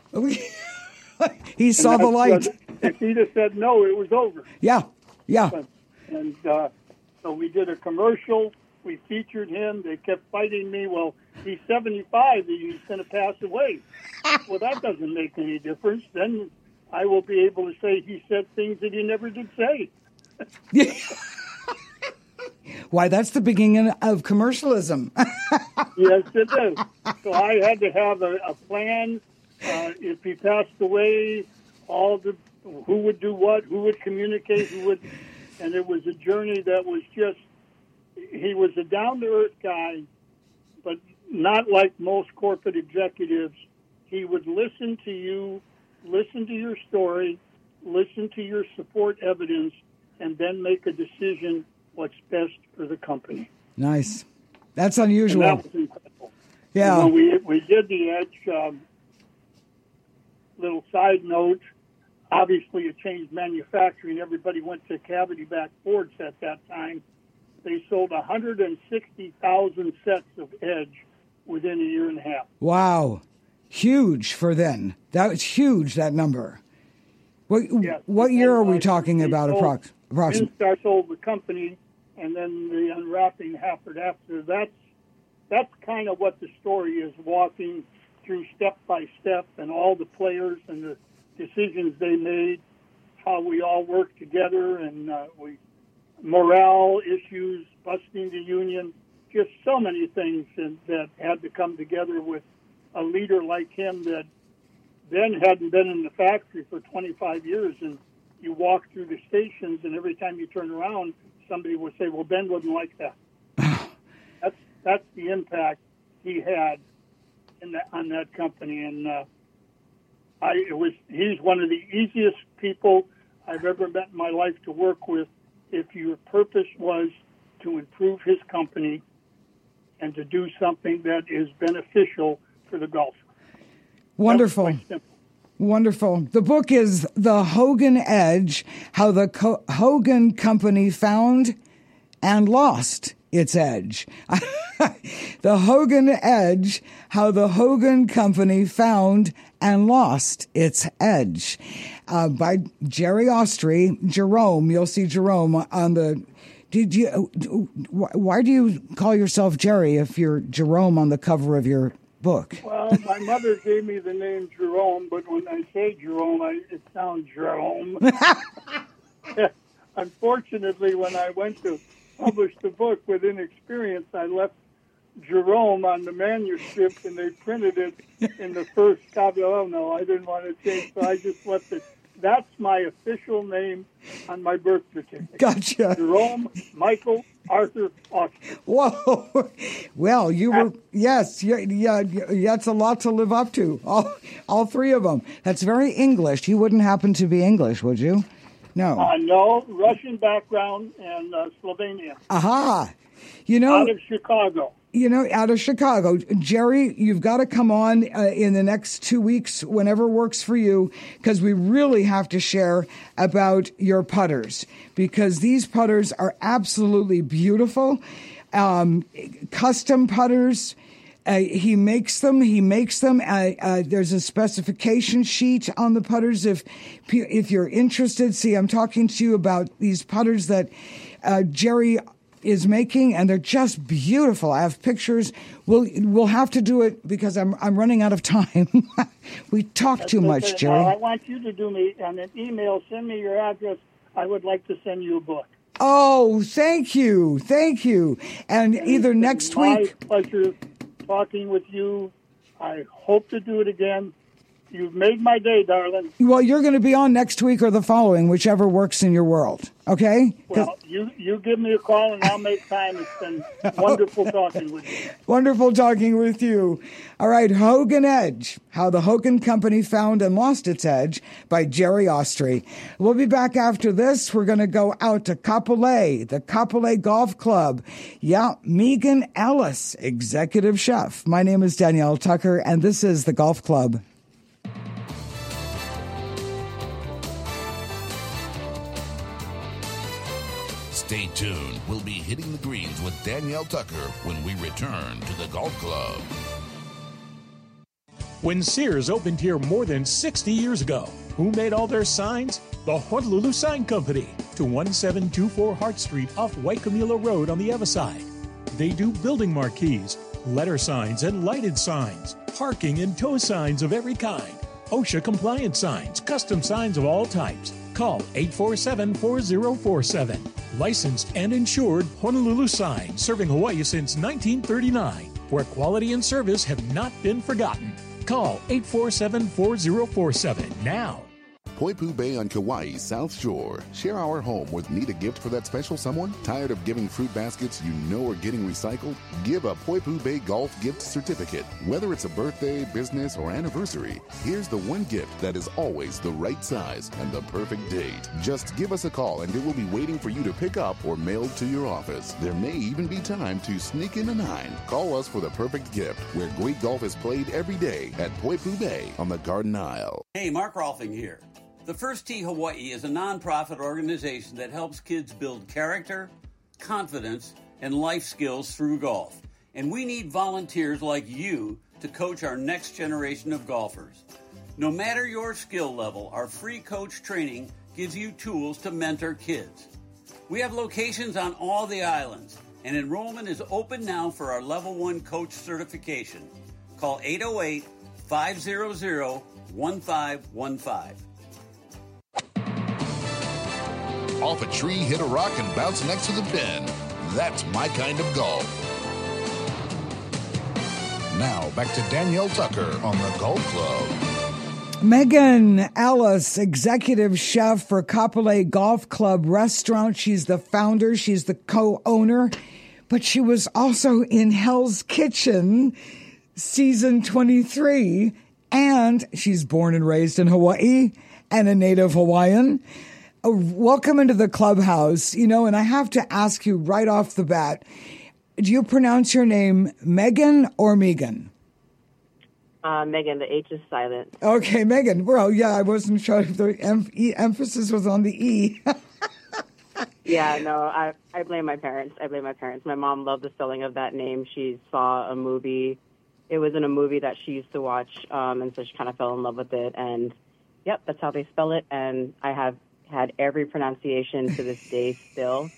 He saw the light. If he'd have said no, it was over. Yeah. And so we did a commercial. We featured him. They kept fighting me. Well, he's 75. He's going to pass away. Well, that doesn't make any difference. Then I will be able to say he said things that he never did say. Why, that's the beginning of commercialism. Yes, it is. So I had to have a plan. If he passed away, who would do what, who would communicate, and it was a journey that was just, he was a down-to-earth guy, but not like most corporate executives. He would listen to you, listen to your story, listen to your support evidence, and then make a decision what's best for the company. Nice. That's unusual. And that was incredible. Yeah. When we did the Edge, little side note, obviously it changed manufacturing. Everybody went to cavity back Fords at that time. They sold 160,000 sets of Edge within a year and a half. Wow. huge for then. That was huge, that number. Yes. What year are we talking about approximately? Instar sold the company, and then the unwrapping happened after. That's kind of what the story is, walking through step by step and all the players and the decisions they made, how we all worked together, and morale issues, busting the union, just so many things that had to come together with a leader like him that Ben hadn't been in the factory for 25 years, and you walk through the stations, and every time you turn around, somebody would say, well, Ben wouldn't like that. That's the impact he had on that company, and he's one of the easiest people I've ever met in my life to work with if your purpose was to improve his company and to do something that is beneficial for the golf. Wonderful. Wonderful. The book is The Hogan Edge, How the Hogan Company Found and Lost Its Edge. The Hogan Edge, How the Hogan Company Found and Lost Its Edge, by Jerry Ostry. Jerome, you'll see Jerome on the... Why do you call yourself Jerry if you're Jerome on the cover of your book? Well, my mother gave me the name Jerome, but when I say Jerome, it sounds Jerome. Unfortunately, when I went to publish the book with Inexperience, I left Jerome on the manuscript, and they printed it in the first copy. Oh, no, I didn't want to change, so I just left it. That's my official name on my birth certificate. Gotcha. Jerome Michael Arthur Ostry. Whoa. Well, you were, yes, yeah, that's a lot to live up to. All three of them. That's very English. You wouldn't happen to be English, would you? No. No, Russian background and Slovenian. Aha. Out of Chicago. Out of Chicago. Jerry, you've got to come on in the next 2 weeks, whenever works for you, because we really have to share about your putters, because these putters are absolutely beautiful. Custom putters. He makes them. There's a specification sheet on the putters. If you're interested, see, I'm talking to you about these putters that Jerry is making, and they're just beautiful. I have pictures. We'll have to do it because I'm running out of time. We talk too much, Jerry. I want you to do me on an email. Send me your address. I would like to send you a book. Oh, thank you. And either next week. My pleasure talking with you. I hope to do it again. You've made my day, darling. Well, you're going to be on next week or the following, whichever works in your world. Okay? Well, you give me a call and I'll make time. It's been wonderful talking with you. Wonderful talking with you. All right, Hogan Edge, How the Hogan Company Found and Lost Its Edge by Jerry Ostry. We'll be back after this. We're going to go out to Kapolei, the Kapolei Golf Club. Yeah, Megan Ellis, executive chef. My name is Danielle Tucker, and this is the Golf Club. Stay tuned. We'll be hitting the greens with Danielle Tucker when we return to the Golf Club. When Sears opened here more than 60 years ago, who made all their signs? The Honolulu Sign Company, to 1724 Hart Street off Waikimula Road on the other side. They do building marquees, letter signs and lighted signs, parking and tow signs of every kind, OSHA compliant signs, custom signs of all types. Call 847-4047. Licensed and insured Honolulu Sign, serving Hawaii since 1939, where quality and service have not been forgotten. Call 847-4047 now. Poipu Bay on Kauai's South Shore. Share our home with need a gift for that special someone? Tired of giving fruit baskets you know are getting recycled? Give a Poipu Bay Golf gift certificate. Whether it's a birthday, business, or anniversary, here's the one gift that is always the right size and the perfect date. Just give us a call and it will be waiting for you to pick up or mailed to your office. There may even be time to sneak in a 9. Call us for the perfect gift, where great golf is played every day at Poipu Bay on the Garden Isle. Hey, Mark Rolfing here. The First Tee Hawaii is a nonprofit organization that helps kids build character, confidence, and life skills through golf. And we need volunteers like you to coach our next generation of golfers. No matter your skill level, our free coach training gives you tools to mentor kids. We have locations on all the islands, and enrollment is open now for our Level 1 coach certification. Call 808-500-1515. Off a tree, hit a rock, and bounce next to the pin. That's my kind of golf. Now, back to Danielle Tucker on the Golf Club. Megan Ellis, executive chef for Kapolei Golf Club Restaurant. She's the founder. She's the co-owner. But she was also in Hell's Kitchen, season 23. And she's born and raised in Hawaii and a native Hawaiian. Welcome into the clubhouse. And I have to ask you right off the bat, do you pronounce your name Megan or Megan? Megan, the H is silent. Okay, Megan. Well, yeah, I wasn't sure if the emphasis was on the E. Yeah, no, I blame my parents. My mom loved the spelling of that name. She saw a movie. It was in a movie that she used to watch, and so she kind of fell in love with it. And, yep, that's how they spell it. And I have had every pronunciation to this day still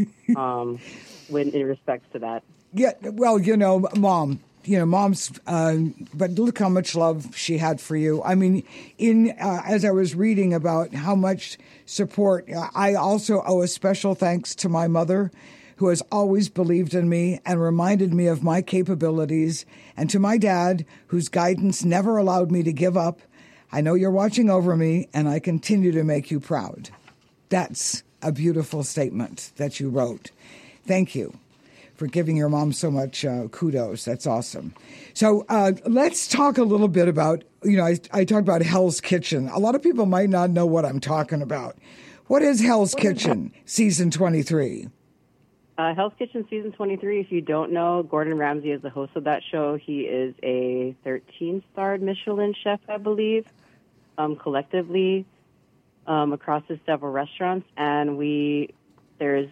in respects to that. Yeah, well, Mom's, but look how much love she had for you. I mean, as I was reading about how much support, I also owe a special thanks to my mother, who has always believed in me and reminded me of my capabilities, and to my dad, whose guidance never allowed me to give up. I know you're watching over me, and I continue to make you proud. That's a beautiful statement that you wrote. Thank you for giving your mom so much kudos. That's awesome. So let's talk a little bit about, I talked about Hell's Kitchen. A lot of people might not know what I'm talking about. What is Hell's Kitchen, season 23? Hell's Kitchen, season 23, if you don't know, Gordon Ramsay is the host of that show. He is a 13-starred Michelin chef, I believe, collectively across his several restaurants. And there's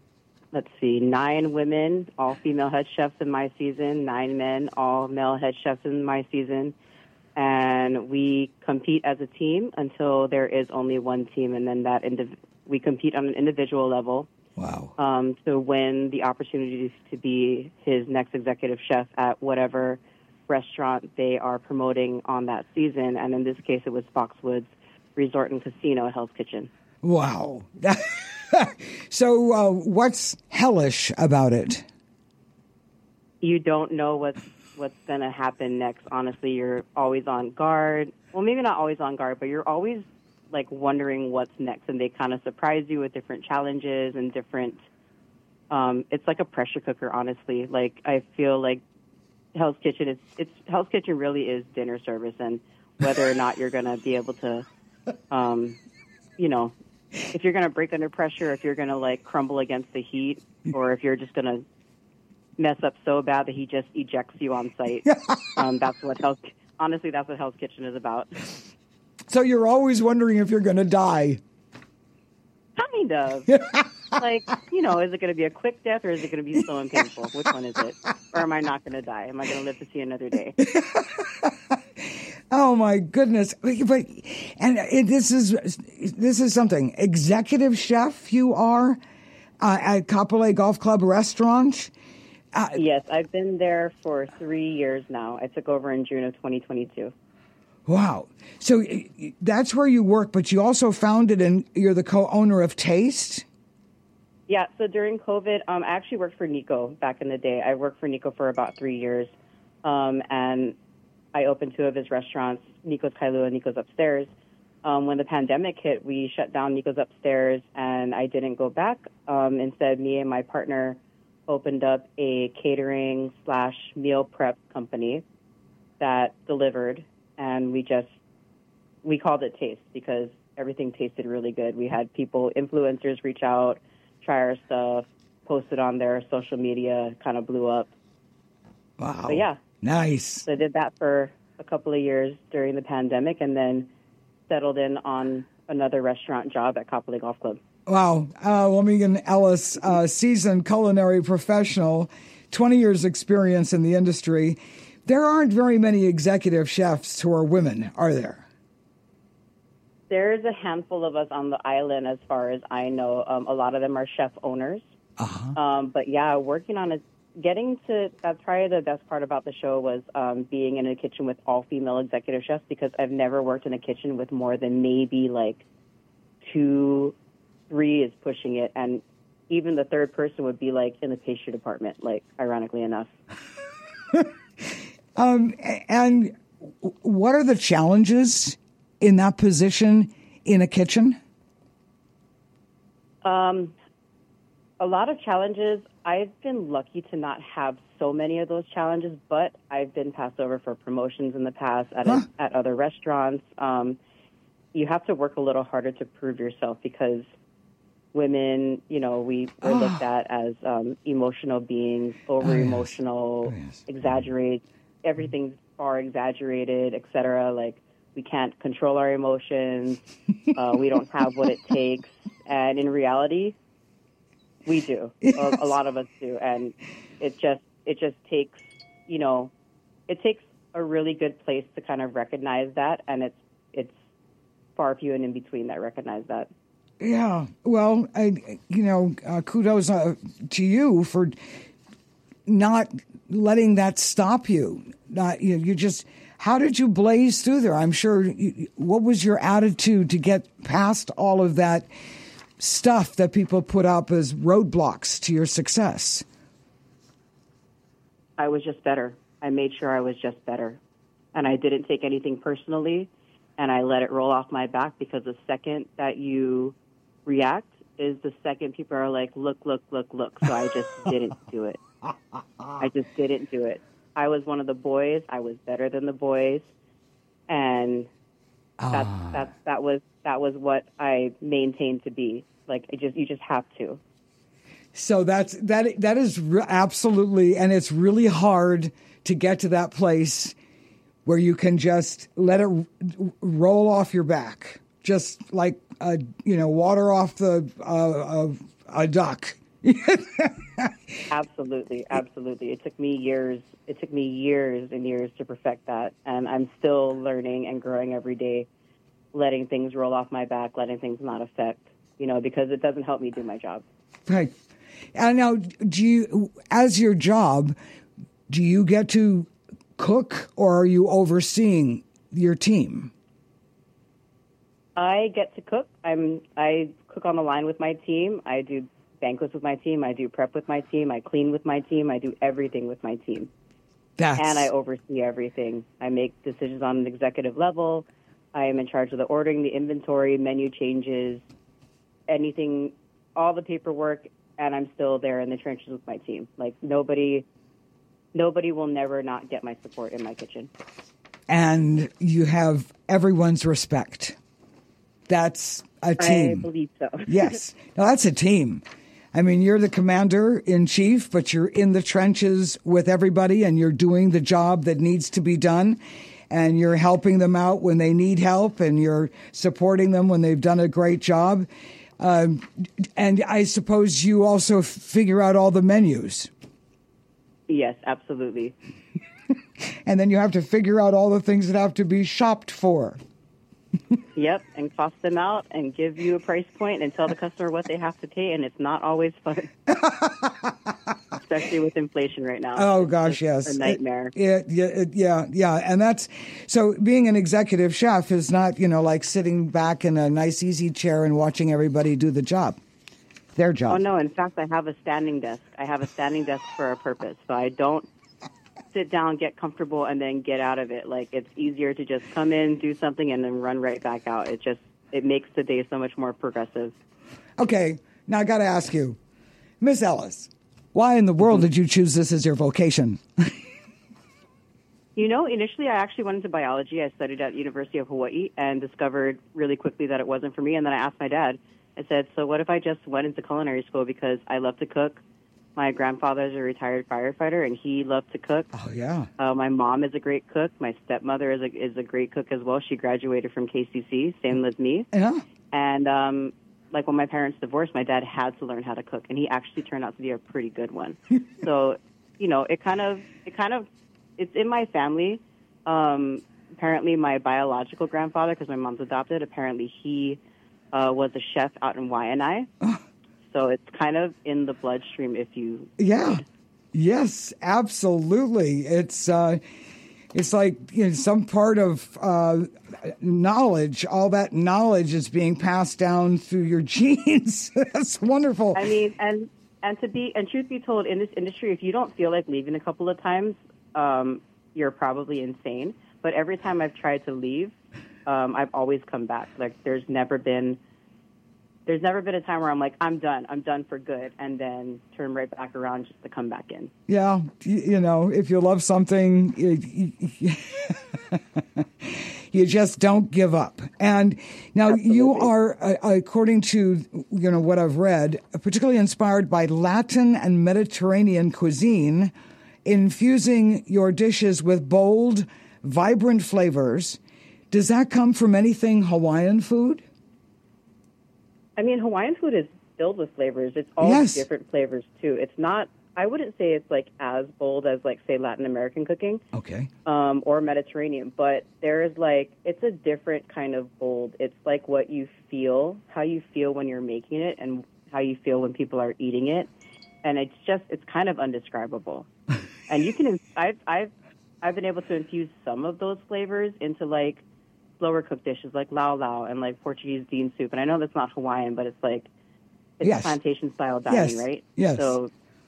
9 women, all female head chefs in my season, 9 men, all male head chefs in my season. And we compete as a team until there is only one team, and then we compete on an individual level. Wow. To win the opportunity to be his next executive chef at whatever restaurant they are promoting on that season. And in this case, it was Foxwoods Resort and Casino at Hell's Kitchen. Wow. So what's hellish about it? You don't know what's going to happen next. Honestly, you're always on guard. Well, maybe not always on guard, but you're always wondering what's next, and they kind of surprise you with different challenges and different. It's like a pressure cooker, honestly. I feel like Hell's Kitchen Hell's Kitchen really is dinner service, and whether or not you're going to be able to, if you're going to break under pressure, if you're going to crumble against the heat, or if you're just going to mess up so bad that he just ejects you on site. That's what Hell's Kitchen is about. So you're always wondering if you're going to die. Kind of. Is it going to be a quick death, or is it going to be slow and painful? Which one is it? Or am I not going to die? Am I going to live to see another day? Oh my goodness! But this is something. Executive chef, you are at Kapolei Golf Club Restaurant. Yes, I've been there for 3 years now. I took over in June of 2022. Wow! So that's where you work, but you also founded and you're the co-owner of Taste. Yeah. So during COVID, I actually worked for Nico back in the day. I worked for Nico for about 3 years, and I opened 2 of his restaurants, Nico's Kailua and Nico's Upstairs. When the pandemic hit, we shut down Nico's Upstairs, and I didn't go back. Instead, me and my partner opened up a catering / meal prep company that delivered, and we called it Taste because everything tasted really good. We had influencers reach out, try our stuff, post it on their social media, kind of blew up. Wow. But yeah. Nice. So I did that for a couple of years during the pandemic, and then settled in on another restaurant job at Kapolei Golf Club. Wow. Megan Ellis, seasoned culinary professional, 20 years experience in the industry. There aren't very many executive chefs who are women, are there? There's a handful of us on the island, as far as I know. A lot of them are chef owners. But yeah, working on it, that's probably the best part about the show was being in a kitchen with all female executive chefs, because I've never worked in a kitchen with more than maybe like 2, 3 is pushing it. And even the third person would be like in the pastry department, like ironically enough. And what are the challenges in that position in a kitchen? A lot of challenges. I've been lucky to not have so many of those challenges, but I've been passed over for promotions in the past at other restaurants. You have to work a little harder to prove yourself, because women, we're looked at as emotional beings, over-emotional, exaggerate. Everything's far exaggerated, etc. Like, we can't control our emotions. We don't have what it takes. And in reality, we do. Yes. A lot of us do. And it just takes, it takes a really good place to kind of recognize that. And it's far few and in between that recognize that. Yeah. Well, kudos to you for not letting that stop you. How did you blaze through there? I'm sure, what was your attitude to get past all of that stuff that people put up as roadblocks to your success? I was just better. I made sure I was just better. And I didn't take anything personally, and I let it roll off my back, because the second that you react is the second people are like, look. So I just didn't do it. I just didn't do it. I was one of the boys. I was better than the boys, and that was what I maintained to be. Like, you just have to. So that is absolutely, and it's really hard to get to that place where you can just let it roll off your back, just like water off a duck. Absolutely. It took me years. It took me years and years to perfect that, and I'm still learning and growing every day, letting things roll off my back, letting things not affect, because it doesn't help me do my job. Right. And now, as your job, do you get to cook, or are you overseeing your team? I get to cook. I cook on the line with my team. I do banquets with my team. I do prep with my team. I clean with my team. I do everything with my team. And I oversee everything. I make decisions on an executive level. I am in charge of the ordering, the inventory, menu changes, anything, all the paperwork, and I'm still there in the trenches with my team. Like, nobody will never not get my support in my kitchen. And you have everyone's respect. That's a team. I believe so. Yes. No, that's a team. I mean, you're the commander-in-chief, but you're in the trenches with everybody, and you're doing the job that needs to be done, and you're helping them out when they need help, and you're supporting them when they've done a great job. And I suppose you also figure out all the menus. Yes, absolutely. And then you have to figure out all the things that have to be shopped for. Yep, and cost them out and give you a price point and tell the customer what they have to pay, and it's not always fun. Especially with inflation right now. Oh, gosh, yes. A nightmare. Yeah. And that's, so being an executive chef is not, like sitting back in a nice, easy chair and watching everybody do the job. Their job. Oh, no, in fact, I have a standing desk. I have a standing desk for a purpose, so I don't sit down, get comfortable, and then get out of it. Like, it's easier to just come in, do something, and then run right back out. It makes the day so much more progressive. Okay, now I got to ask you, Miss Ellis, why in the world did you choose this as your vocation? Initially I actually went into biology. I studied at University of Hawaii and discovered really quickly that it wasn't for me. And then I asked my dad, I said, so what if I just went into culinary school, because I love to cook. My grandfather is a retired firefighter, and he loved to cook. Oh, yeah. My mom is a great cook. My stepmother is a great cook as well. She graduated from KCC, same as me. Yeah. And when my parents divorced, my dad had to learn how to cook, and he actually turned out to be a pretty good one. So, it kind of it's in my family. Apparently, my biological grandfather, because my mom's adopted, apparently he was a chef out in Waianae. So it's kind of in the bloodstream, if you... Yeah. Yes, absolutely. It's like some part of knowledge. All that knowledge is being passed down through your genes. That's wonderful. I mean, and truth be told, in this industry, if you don't feel like leaving a couple of times, you're probably insane. But every time I've tried to leave, I've always come back. Like there's never been a time where I'm like, I'm done for good, and then turn right back around just to come back in. Yeah, if you love something, you just don't give up. And now Absolutely. You are, according to what I've read, particularly inspired by Latin and Mediterranean cuisine, infusing your dishes with bold, vibrant flavors. Does that come from anything Hawaiian food? I mean, Hawaiian food is filled with flavors. It's all different flavors, too. It's not, I wouldn't say it's like as bold as like, say, Latin American cooking. Okay. Or Mediterranean, but there is like, it's a different kind of bold. It's like what you feel, how you feel when you're making it and how you feel when people are eating it. And it's kind of undescribable. And you can, I've been able to infuse some of those flavors into like, slower cooked dishes like lau lau and like Portuguese bean soup. And I know that's not Hawaiian, but it's like, it's plantation style dining, right? Yes. So,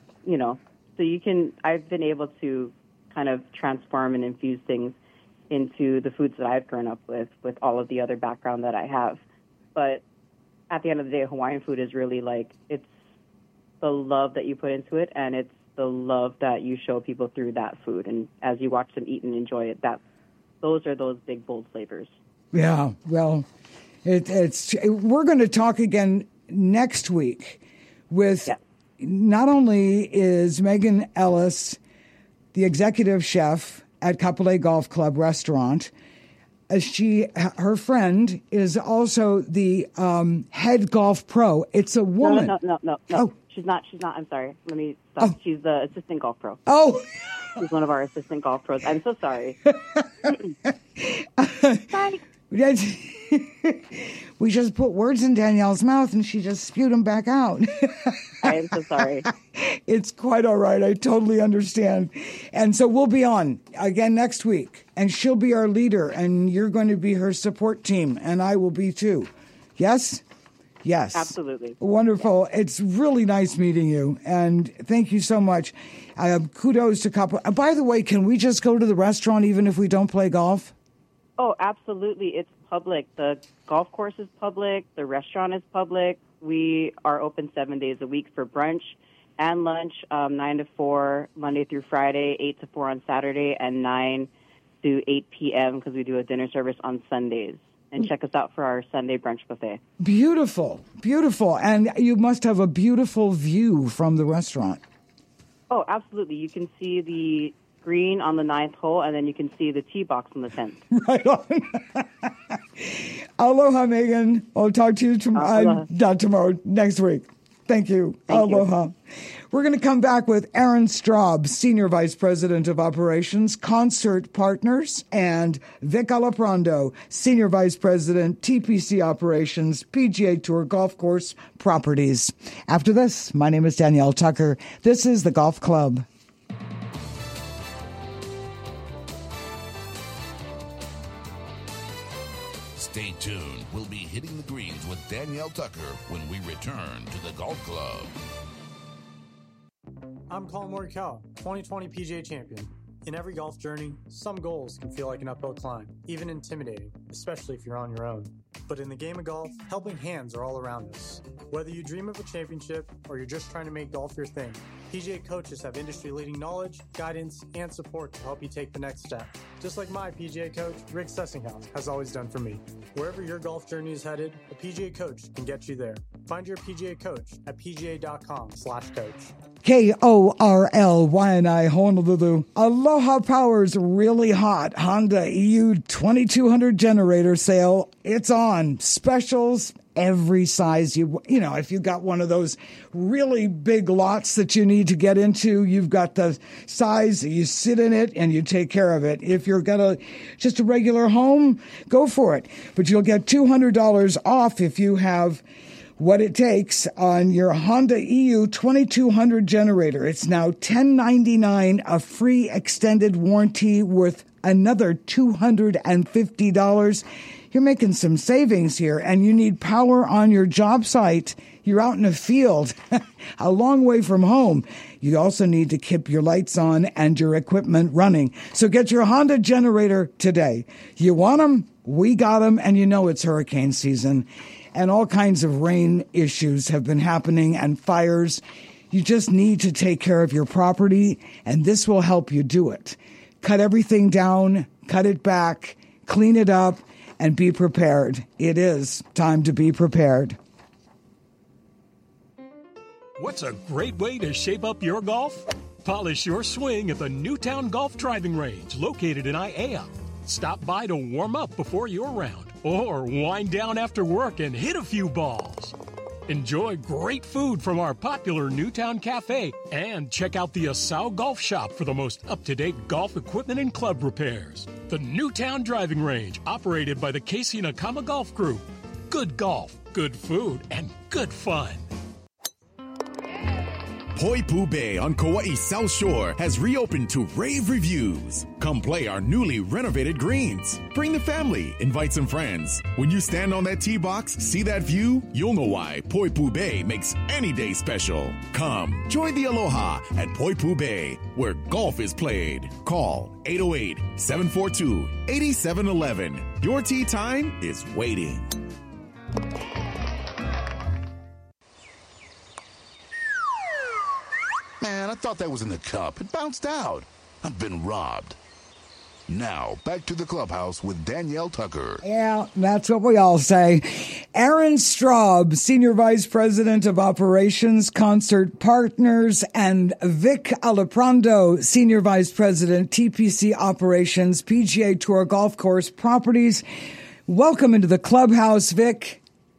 I've been able to kind of transform and infuse things into the foods that I've grown up with all of the other background that I have. But at the end of the day, Hawaiian food is really like, it's the love that you put into it, and it's the love that you show people through that food. And as you watch them eat and enjoy it, those are those big, bold flavors. Yeah, well, we're going to talk again next week with not only is Megan Ellis the executive chef at Kapolei Golf Club restaurant, her friend is also the head golf pro. It's a woman. No. Oh. She's not. I'm sorry. Let me stop. Oh. She's the assistant golf pro. Oh. She's one of our assistant golf pros. I'm so sorry. Sorry. We just put words in Danielle's mouth and she just spewed them back out. I am so sorry. It's quite all right. I totally understand. And so we'll be on again next week, and she'll be our leader, and you're going to be her support team, and I will be too. Yes? Yes. Absolutely. Wonderful. It's really nice meeting you, and thank you so much. Kudos to Kapolei. By the way, can we just go to the restaurant even if we don't play golf? Oh, absolutely. It's public. The golf course is public. The restaurant is public. We are open 7 days a week for brunch and lunch, 9 to 4, Monday through Friday, 8 to 4 on Saturday, and 9 to 8 p.m. because we do a dinner service on Sundays. And check us out for our Sunday brunch buffet. Beautiful, beautiful. And you must have a beautiful view from the restaurant. Oh, absolutely. You can see the green on the 9th hole, and then you can see the tee box on the 10th. Right on. Aloha, Megan. I'll talk to you not tomorrow, next week. Thank you. Aloha. We're going to come back with Aaron Straub, Senior Vice President of Operations, Concert Partners, and Vic Alaprando, Senior Vice President, TPC Operations, PGA Tour Golf Course Properties. After this, my name is Danielle Tucker. This is The Golf Club. Stay tuned. We'll be hitting the greens with Danielle Tucker when we return to the Golf Club. I'm Colin Morikawa, 2020 PGA champion. In every golf journey, some goals can feel like an uphill climb, even intimidating, especially if you're on your own. But in the game of golf, helping hands are all around us. Whether you dream of a championship or you're just trying to make golf your thing, PGA coaches have industry-leading knowledge, guidance, and support to help you take the next step. Just like my PGA coach, Rick Sessinghaus, has always done for me. Wherever your golf journey is headed, a PGA coach can get you there. Find your PGA coach at pga.com/coach. KORL Waianae Honolulu. Aloha Power's really hot Honda EU 2200 generator sale. It's on. Specials every size you know, if you've got one of those really big lots that you need to get into, you've got the size, you sit in it and you take care of it. If you're just a regular home, go for it. But you'll get $200 off if you have what it takes on your Honda EU 2200 generator. It's now $10.99, a free extended warranty worth another $250. You're making some savings here, and you need power on your job site. You're out in a field, a long way from home. You also need to keep your lights on and your equipment running. So get your Honda generator today. You want them? We got them, and you know it's hurricane season. And all kinds of rain issues have been happening and fires. You just need to take care of your property, and this will help you do it. Cut everything down, cut it back, clean it up, and be prepared. It is time to be prepared. What's a great way to shape up your golf? Polish your swing at the Newtown Golf Driving Range, located in Aiea. Stop by to warm up before your round, or wind down after work and hit a few balls. Enjoy great food from our popular Newtown Cafe, and check out the Asau Golf Shop for the most up-to-date golf equipment and club repairs. The Newtown Driving Range, operated by the Casey Nakama Golf Group. Good golf, good food, and good fun. Poipu Bay on Kauai's South Shore has reopened to rave reviews. Come play our newly renovated greens. Bring the family, invite some friends. When you stand on that tee box, see that view, you'll know why Poipu Bay makes any day special. Come, join the aloha at Poipu Bay, where golf is played. Call 808-742-8711. Your tee time is waiting. Man, I thought that was in the cup. It bounced out. I've been robbed. Now, back to the clubhouse with Danielle Tucker. Yeah, that's what we all say. Aaron Straub, Senior Vice President of Operations, Concert Partners, and Vic Aliprando, Senior Vice President, TPC Operations, PGA Tour Golf Course Properties. Welcome into the clubhouse, Vic.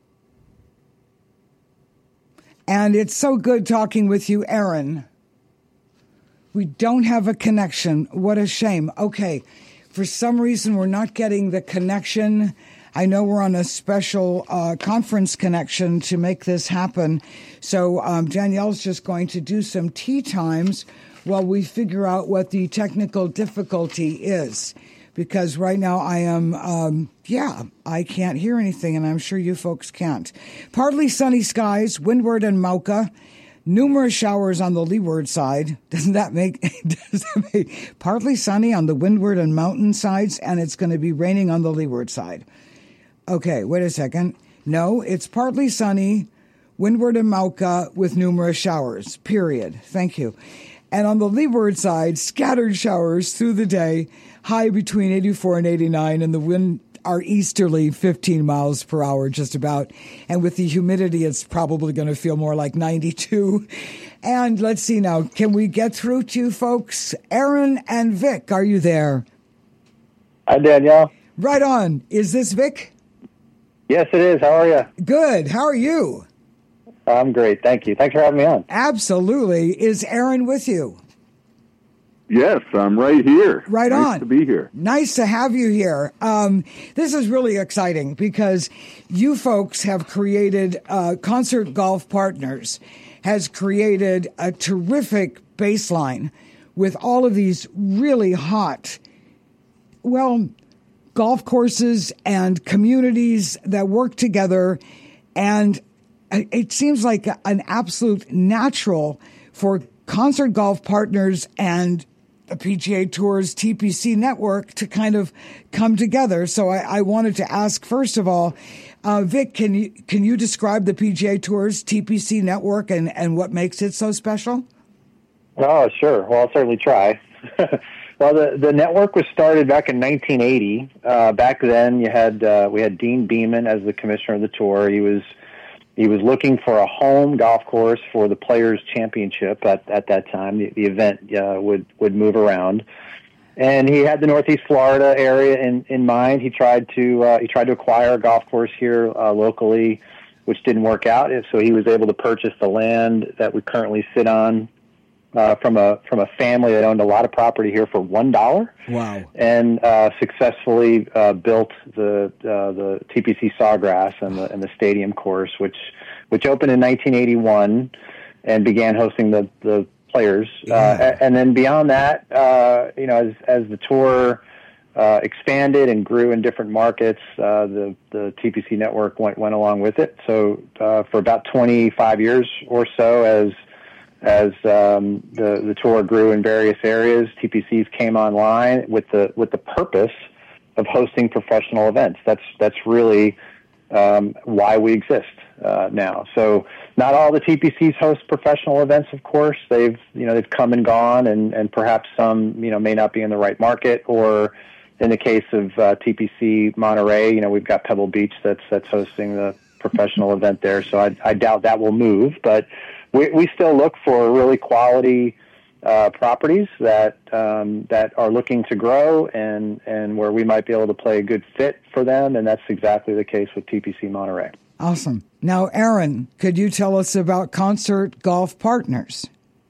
And it's so good talking with you, Aaron. We don't have a connection. What a shame. Okay, for some reason we're not getting the connection. I know we're on a special conference connection to make this happen. So Danielle's just going to do some tee times while we figure out what the technical difficulty is. Because right now I am, I can't hear anything, and I'm sure you folks can't. Partly sunny skies, windward and Mauka. Numerous showers on the leeward side. Does that make partly sunny on the windward and mountain sides, and it's going to be raining on the leeward side? Okay, wait a second. No, it's partly sunny, windward and Mauka with numerous showers, period. Thank you. And on the leeward side, scattered showers through the day, high between 84 and 89, and the wind are easterly 15 miles per hour just about. And with the humidity, it's probably going to feel more like 92. And let's see now, can we get through to you folks? Aaron and Vic, are you there? Hi, Danielle. Right on. Is this Vic? Yes, it is. How are you? Good. How are you? I'm great. Thank you. Thanks for having me on. Absolutely. Is Aaron with you? Yes, I'm right here. Right on. Nice to be here. Nice to have you here. This is really exciting because you folks have created, Concert Golf Partners has created a terrific baseline with all of these really hot, golf courses and communities that work together. And it seems like an absolute natural for Concert Golf Partners and the PGA Tour's TPC network to kind of come together. So I wanted to ask, first of all, Vic, can you describe the PGA Tour's TPC network and what makes it so special? Oh, sure. Well, I'll certainly try. Well, the network was started back in 1980. Back then, we had Dean Beeman as the commissioner of the tour. He was looking for a home golf course for the Players Championship at that time. The event would move around, and he had the Northeast Florida area in mind. He tried to acquire a golf course here locally, which didn't work out. So he was able to purchase the land that we currently sit on from a family that owned a lot of property here for $1. Wow! And successfully built the TPC Sawgrass and the stadium course, which opened in 1981 and began hosting the players. And then beyond that, as the tour expanded and grew in different markets, the TPC network went along with it. So for about 25 years or so, as the tour grew in various areas, TPCs came online with the purpose of hosting professional events. That's really why we exist now. So not all the TPCs host professional events, of course. They've come and gone, and perhaps some may not be in the right market. Or in the case of TPC Monterey, we've got Pebble Beach that's hosting the professional event there. So I doubt that will move, but we still look for really quality properties that are looking to grow and where we might be able to play a good fit for them, and that's exactly the case with TPC Monterey. Awesome. Now, Aaron, could you tell us about Concert Golf Partners?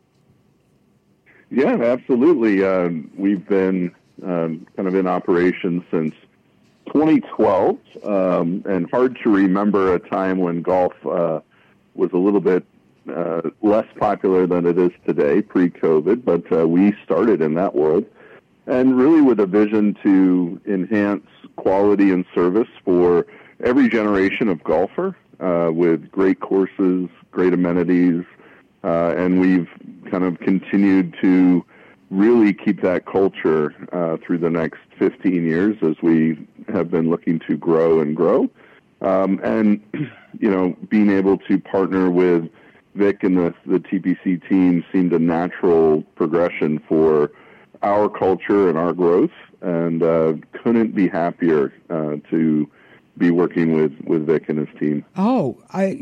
Yeah, absolutely. We've been kind of in operation since 2012, and hard to remember a time when golf was a little bit less popular than it is today, pre-COVID, but we started in that world, and really with a vision to enhance quality and service for every generation of golfer, with great courses, great amenities, and we've kind of continued to really keep that culture through the next 15 years as we have been looking to grow and grow. And, being able to partner with Vic and the TPC team seemed a natural progression for our culture and our growth, and couldn't be happier to be working with Vic and his team. Oh,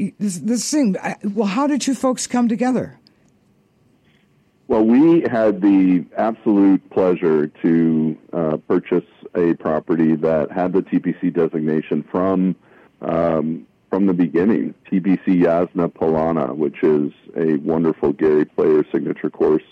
how did you folks come together? Well, we had the absolute pleasure to purchase a property that had the TPC designation from the beginning, TPC Yasna Polana, which is a wonderful Gary Player signature course.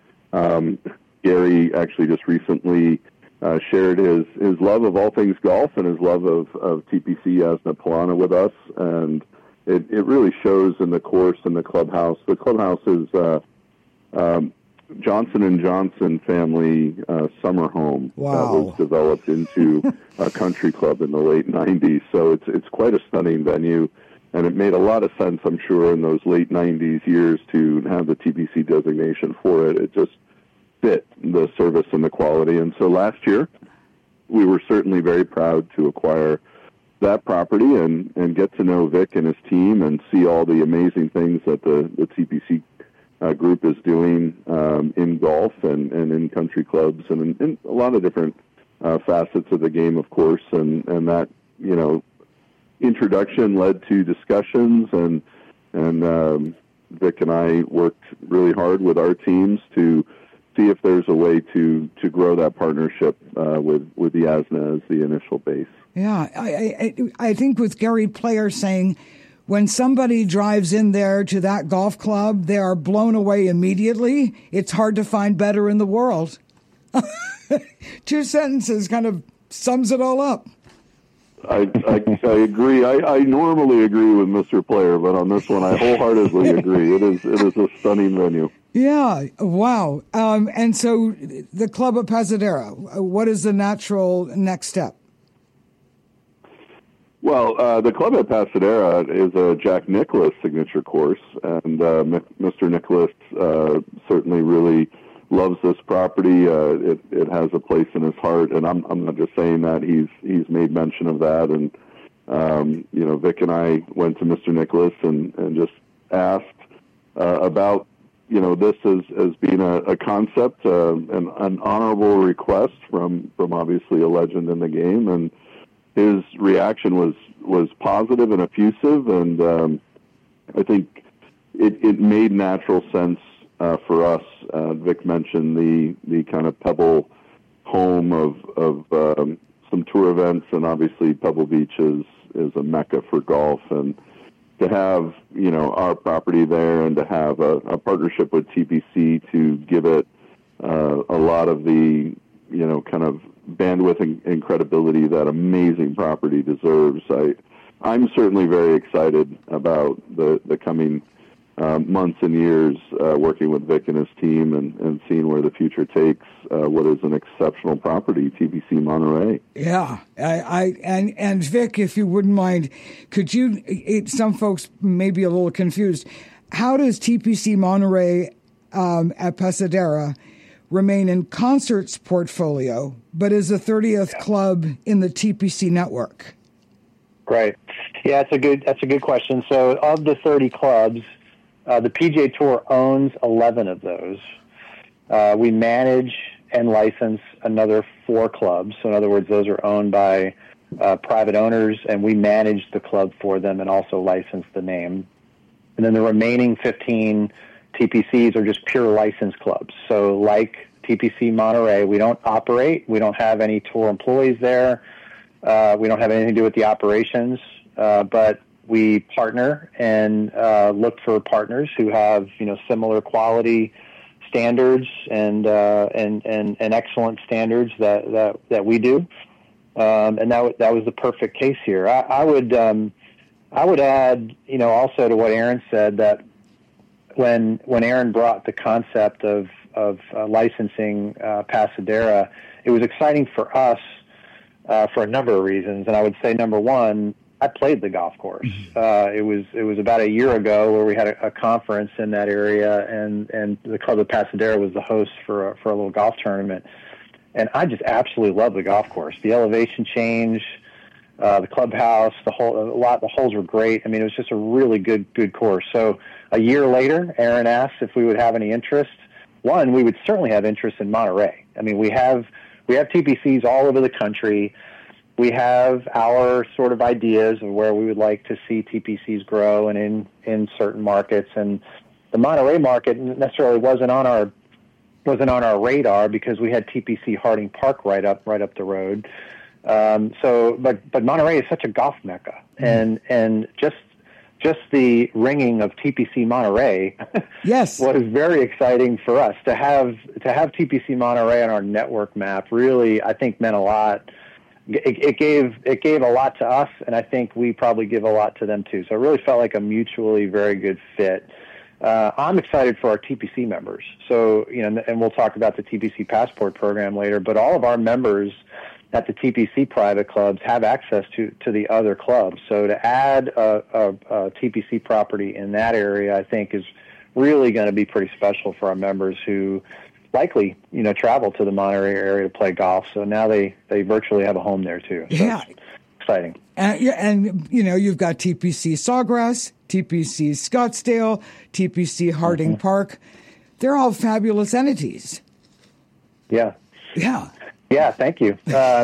Gary actually just recently shared his love of all things golf and his love of TPC Yasna Polana with us, and it really shows in the course and the clubhouse. The clubhouse is Johnson & Johnson family summer home that was developed into a country club in the late 90s. So it's quite a stunning venue, and it made a lot of sense, I'm sure, in those late 90s years to have the TPC designation for it. It just fit the service and the quality. And so last year, we were certainly very proud to acquire that property and get to know Vic and his team and see all the amazing things that the TPC group is doing in golf and in country clubs and in a lot of different facets of the game, of course. And that, introduction led to discussions, and Vic and I worked really hard with our teams to see if there's a way to grow that partnership with the Yasna as the initial base. Yeah, I think with Gary Player saying, when somebody drives in there to that golf club, they are blown away immediately. It's hard to find better in the world. 2 sentences kind of sums it all up. I agree. I normally agree with Mr. Player, but on this one, I wholeheartedly agree. It is a stunning venue. Yeah, wow. And so the Club at Pasadena, what is the natural next step? Well, the Club at Pasadena is a Jack Nicklaus signature course, and Mr. Nicklaus certainly really loves this property. It has a place in his heart, and I'm not just saying that. He's made mention of that, and Vic and I went to Mr. Nicklaus and just asked about this as being a concept, an honorable request from obviously a legend in the game, and his reaction was positive and effusive, and I think it made natural sense for us. Vic mentioned the kind of Pebble home of some tour events, and obviously Pebble Beach is a mecca for golf, and to have, our property there and to have a partnership with TPC to give it a lot of the, kind of bandwidth and credibility that amazing property deserves. I'm certainly very excited about the coming months and years working with Vic and his team and seeing where the future takes what is an exceptional property, TPC Monterey. Yeah, and Vic, if you wouldn't mind, could you? Some folks may be a little confused. How does TPC Monterey at Pasadena remain in Concert's portfolio, but is the 30th club in the TPC network? Right. Yeah, that's a good question. So, of the 30 clubs, the PGA Tour owns 11 of those. We manage and license another 4 clubs. So, in other words, those are owned by private owners, and we manage the club for them and also license the name. And then the remaining 15 TPCs are just pure licensed clubs. So, like TPC Monterey, we don't operate. We don't have any tour employees there. We don't have anything to do with the operations, but we partner and look for partners who have similar quality standards and excellent standards that we do, and that was the perfect case here. I would add also to what Aaron said, that when Aaron brought the concept of licensing Pasadena, it was exciting for us. For a number of reasons, and I would say number one, I played the golf course. It was about a year ago where we had a conference in that area, and the Club of Pasadena was the host for a little golf tournament, and I just absolutely love the golf course. The elevation change, the clubhouse, the holes were great. I mean, it was just a really good course. So a year later, Aaron asked if we would have any interest. One, we would certainly have interest in Monterey. I mean, we have TPCs all over the country. We have our sort of ideas of where we would like to see TPCs grow and in certain markets. And the Monterey market necessarily wasn't on our radar because we had TPC Harding Park right up the road. But Monterey is such a golf mecca, and just the ringing of TPC Monterey yes. was very exciting for us. To have TPC Monterey on our network map really, I think, meant a lot. It gave a lot to us, and I think we probably give a lot to them too. So it really felt like a mutually very good fit. I'm excited for our TPC members. So, and we'll talk about the TPC Passport program later, but all of our members at the TPC private clubs have access to the other clubs. So to add a TPC property in that area, I think, is really going to be pretty special for our members who likely, travel to the Monterey area to play golf. So now they virtually have a home there too. So yeah. It's exciting. And you've got TPC Sawgrass, TPC Scottsdale, TPC Harding Park. They're all fabulous entities. Yeah. Yeah. Yeah, thank you.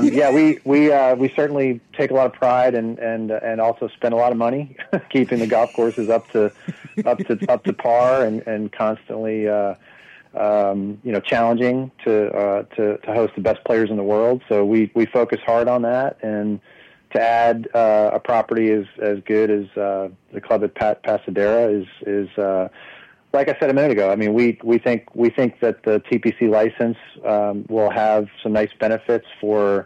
We certainly take a lot of pride and also spend a lot of money keeping the golf courses up to par and constantly challenging to host the best players in the world. So we focus hard on that, and to add a property as good as the club at Pasadena is like I said a minute ago. I mean, we think that the TPC license will have some nice benefits for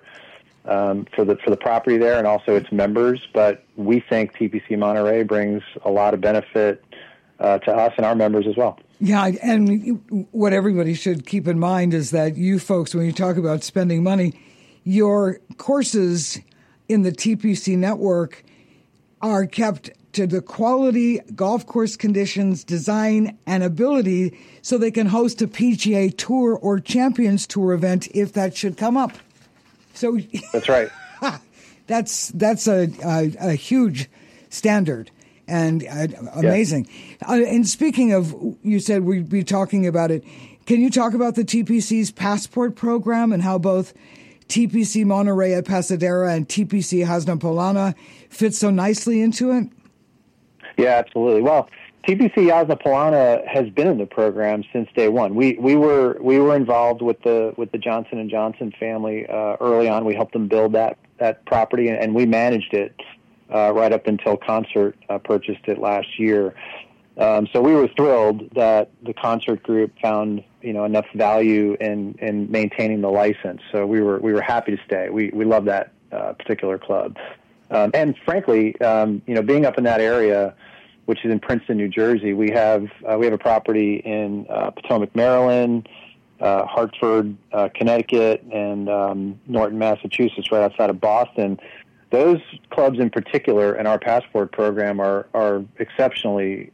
the property there and also its members. But we think TPC Monterey brings a lot of benefit to us and our members as well. Yeah, and what everybody should keep in mind is that you folks, when you talk about spending money, your courses in the TPC network are kept to the quality, golf course conditions, design, and ability so they can host a PGA Tour or Champions Tour event if that should come up. So that's right. That's a huge standard and amazing. Yeah. And speaking of, you said we'd be talking about it. Can you talk about the TPC's Passport program and how both TPC Monterey at Pasadena and TPC Hasna-Polana fit so nicely into it? Yeah, absolutely. Well, TPC Hasna-Polana has been in the program since day one. We were involved with the Johnson & Johnson family early on. We helped them build that property, and we managed it right up until Concert purchased it last year. So we were thrilled that the Concert Group found enough value in maintaining the license. So we were happy to stay. We love that particular club, and frankly, being up in that area, which is in Princeton, New Jersey, we have a property in Potomac, Maryland, Hartford, Connecticut, and Norton, Massachusetts, right outside of Boston. Those clubs in particular in our passport program are exceptionally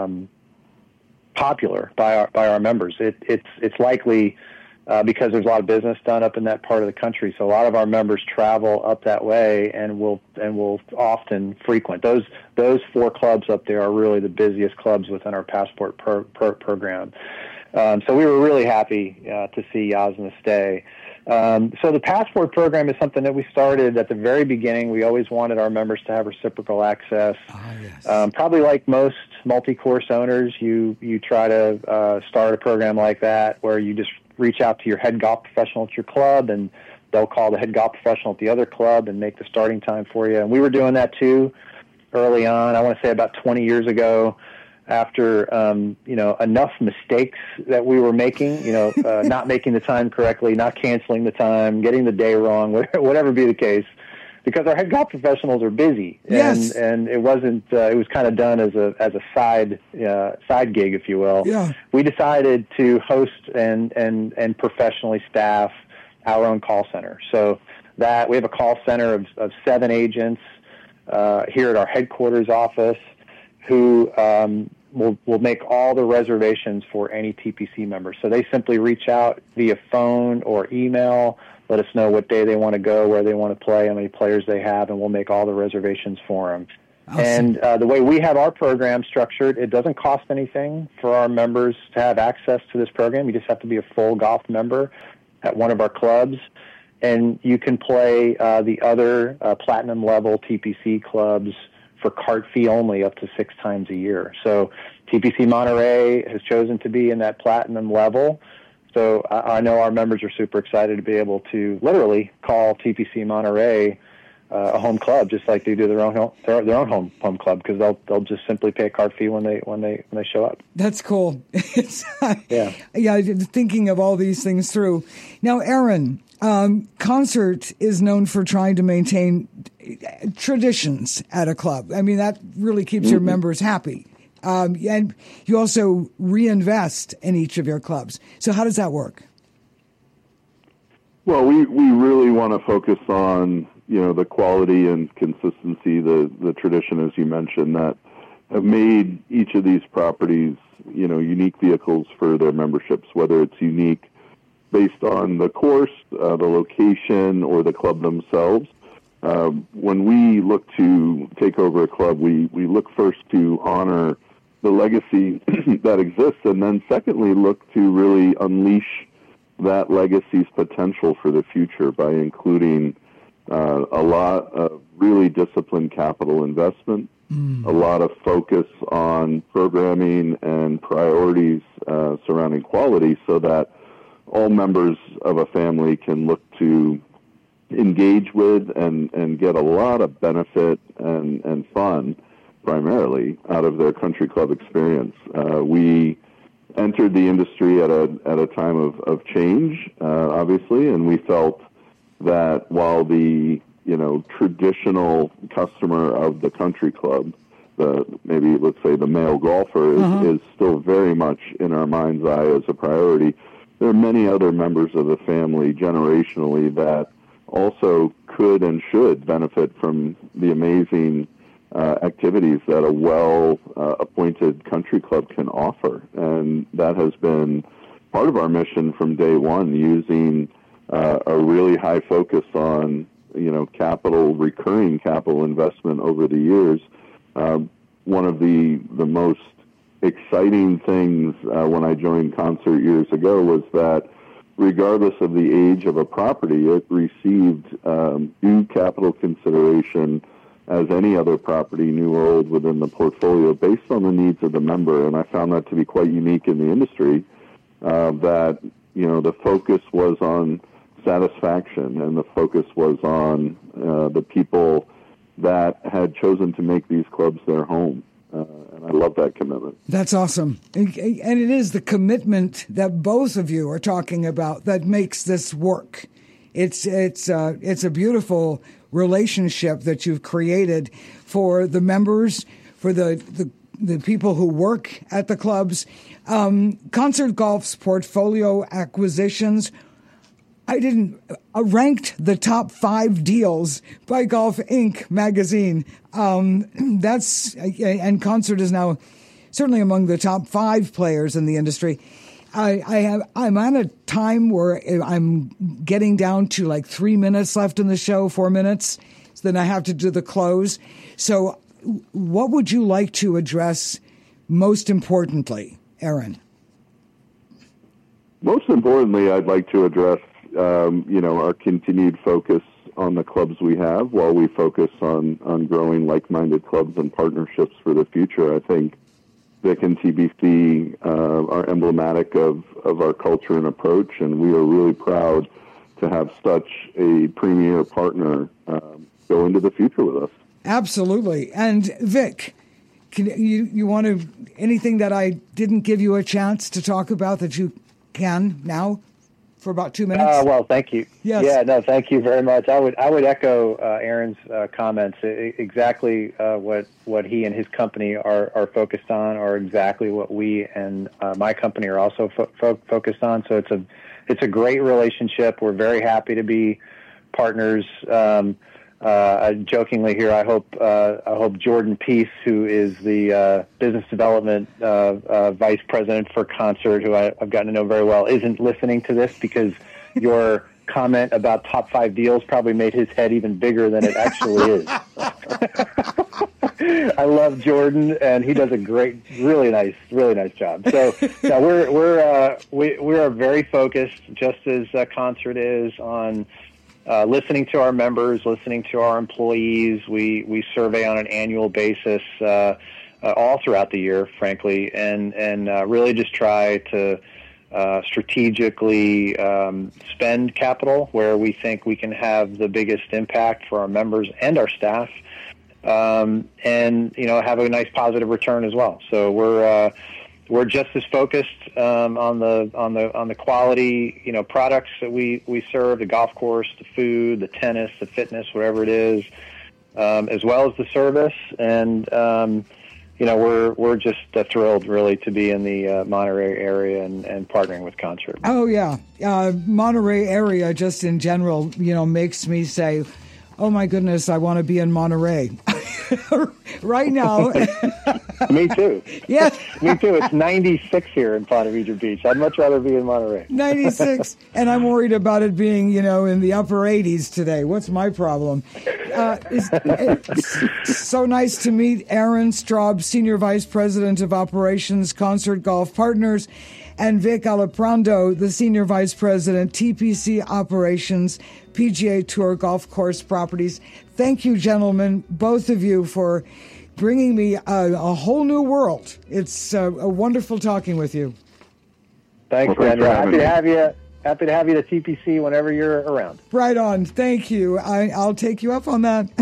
popular by our members. It's likely because there's a lot of business done up in that part of the country. So a lot of our members travel up that way and will often frequent. Those 4 clubs up there are really the busiest clubs within our passport program. So we were really happy to see Yasna stay. So the passport program is something that we started at the very beginning. We always wanted our members to have reciprocal access. Yes. Probably like most multi-course owners, you try to start a program like that where you just reach out to your head golf professional at your club, and they'll call the head golf professional at the other club and make the starting time for you. And we were doing that too early on. I want to say about 20 years ago. After enough mistakes that we were making, not making the time correctly, not canceling the time, getting the day wrong, whatever be the case, because our head golf professionals are busy, yes. and it wasn't. It was kind of done as a side gig, if you will. Yeah. We decided to host and professionally staff our own call center. So that we have a call center of 7 agents here at our headquarters office who will make all the reservations for any TPC member. So they simply reach out via phone or email, let us know what day they want to go, where they want to play, how many players they have, and we'll make all the reservations for them. Awesome. And the way we have our program structured, it doesn't cost anything for our members to have access to this program. You just have to be a full golf member at one of our clubs, and you can play the other platinum level TPC clubs for cart fee only up to 6 times a year. So TPC Monterey has chosen to be in that platinum level. So I know our members are super excited to be able to literally call TPC Monterey a home club, just like they do their own home club, because they'll just simply pay a cart fee when they show up. That's cool. Yeah. Thinking of all these things through. Now, Aaron, Concert is known for trying to maintain traditions at a club. I mean, that really keeps your members happy. And you also reinvest in each of your clubs. So how does that work? Well, we really want to focus on, the quality and consistency, the tradition, as you mentioned, that have made each of these properties, unique vehicles for their memberships, whether it's unique based on the course, the location, or the club themselves. When we look to take over a club, we look first to honor the legacy that exists, and then secondly, look to really unleash that legacy's potential for the future by including a lot of really disciplined capital investment, a lot of focus on programming and priorities surrounding quality, so that all members of a family can look to engage with and get a lot of benefit and fun, primarily, out of their country club experience. We entered the industry at a time of change, obviously, and we felt that while the traditional customer of the country club, maybe let's say the male golfer, is still very much in our mind's eye as a priority, there are many other members of the family generationally that also could and should benefit from the amazing activities that a well-appointed country club can offer. And that has been part of our mission from day one, using a really high focus on, recurring capital investment over the years. One of the most exciting things when I joined Concert years ago was that regardless of the age of a property, it received due capital consideration as any other property, new or old, within the portfolio based on the needs of the member. And I found that to be quite unique in the industry, that, the focus was on satisfaction and the focus was on the people that had chosen to make these clubs their home. And I love that commitment. That's awesome. And it is the commitment that both of you are talking about that makes this work. It's a beautiful relationship that you've created for the members, for the people who work at the clubs. Concert Golf's portfolio acquisitions, ranked the top 5 deals by Golf Inc. magazine. And Concert is now certainly among the top 5 players in the industry. I'm on a time where I'm getting down to like 3 minutes left in the show, 4 minutes. So then I have to do the close. So what would you like to address most importantly, Aaron? Most importantly, I'd like to address our continued focus on the clubs we have while we focus on growing like-minded clubs and partnerships for the future. I think Vic and TBC are emblematic of our culture and approach, and we are really proud to have such a premier partner go into the future with us. Absolutely. And Vic, you want to, anything that I didn't give you a chance to talk about that you can now? For about 2 minutes. Well, thank you. Yes. Yeah, no, thank you very much. I would echo Aaron's comments. Exactly what he and his company are focused on are exactly what we and my company are also focused on. So it's a great relationship. We're very happy to be partners. Jokingly here, I hope Jordan Peace, who is the business development vice president for Concert, who I've gotten to know very well, isn't listening to this, because your comment about top 5 deals probably made his head even bigger than it actually is. I love Jordan, and he does a great, really nice job. So we are very focused, just as Concert is, on listening to our members, listening to our employees. We survey on an annual basis all throughout the year, frankly, and really just try to strategically spend capital where we think we can have the biggest impact for our members and our staff, and have a nice positive return as well. So we're just as focused on the quality, products that we serve, the golf course, the food, the tennis, the fitness, whatever it is, as well as the service. And we're just thrilled, really, to be in the Monterey area and partnering with Concert. Oh yeah, Monterey area just in general, makes me say, oh my goodness, I want to be in Monterey right now. Me too. Yeah. Me too. It's 96 here in Ponte Vedra Beach. I'd much rather be in Monterey. 96. And I'm worried about it being, in the upper 80s today. What's my problem? It's so nice to meet Aaron Straub, Senior Vice President of Operations, Concert Golf Partners, and Vic Aliprando, the Senior Vice President, TPC Operations, PGA Tour Golf Course Properties. Thank you, gentlemen, both of you, for bringing me a whole new world. It's a wonderful talking with you. Thanks, Daniel. Happy to have you. Happy to have you to TPC whenever you're around. Right on. Thank you. I'll take you up on that.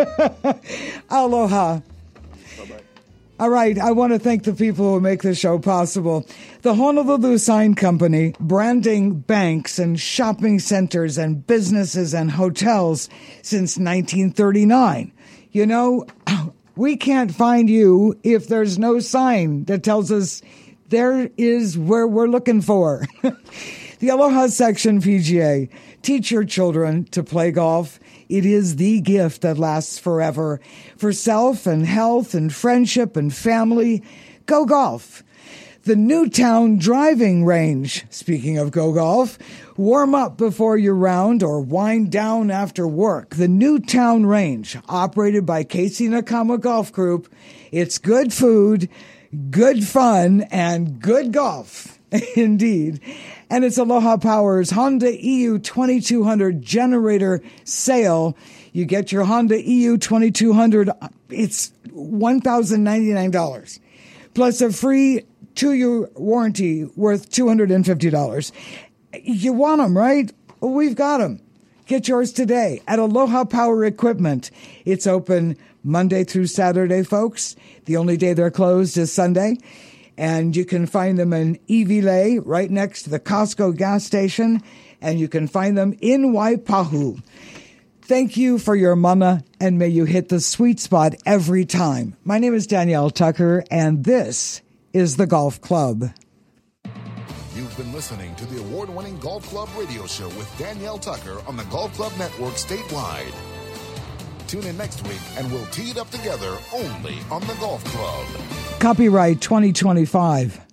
Aloha. Bye-bye. All right. I want to thank the people who make this show possible. The Honolulu Sign Company, branding banks and shopping centers and businesses and hotels since 1939. We can't find you if there's no sign that tells us there is where we're looking for. The Aloha Section PGA. Teach your children to play golf. It is the gift that lasts forever. For self and health and friendship and family, go golf. The Newtown Driving Range. Speaking of go golf, warm up before your round or wind down after work. The Newtown Range, operated by Casey Nakama Golf Group. It's good food, good fun, and good golf. Indeed. And it's Aloha Power's Honda EU 2200 generator sale. You get your Honda EU 2200. It's $1,099. Plus a free 2-year warranty worth $250. You want them, right? Well, we've got them. Get yours today at Aloha Power Equipment. It's open Monday through Saturday, folks. The only day they're closed is Sunday. And you can find them in Iwilei, right next to the Costco gas station. And you can find them in Waipahu. Thank you for your mana, and may you hit the sweet spot every time. My name is Danielle Tucker, and this is the Golf Club. You've been listening to the award-winning Golf Club radio show with Danielle Tucker on the Golf Club Network statewide. Tune in next week and we'll tee it up together only on the Golf Club. Copyright 2025.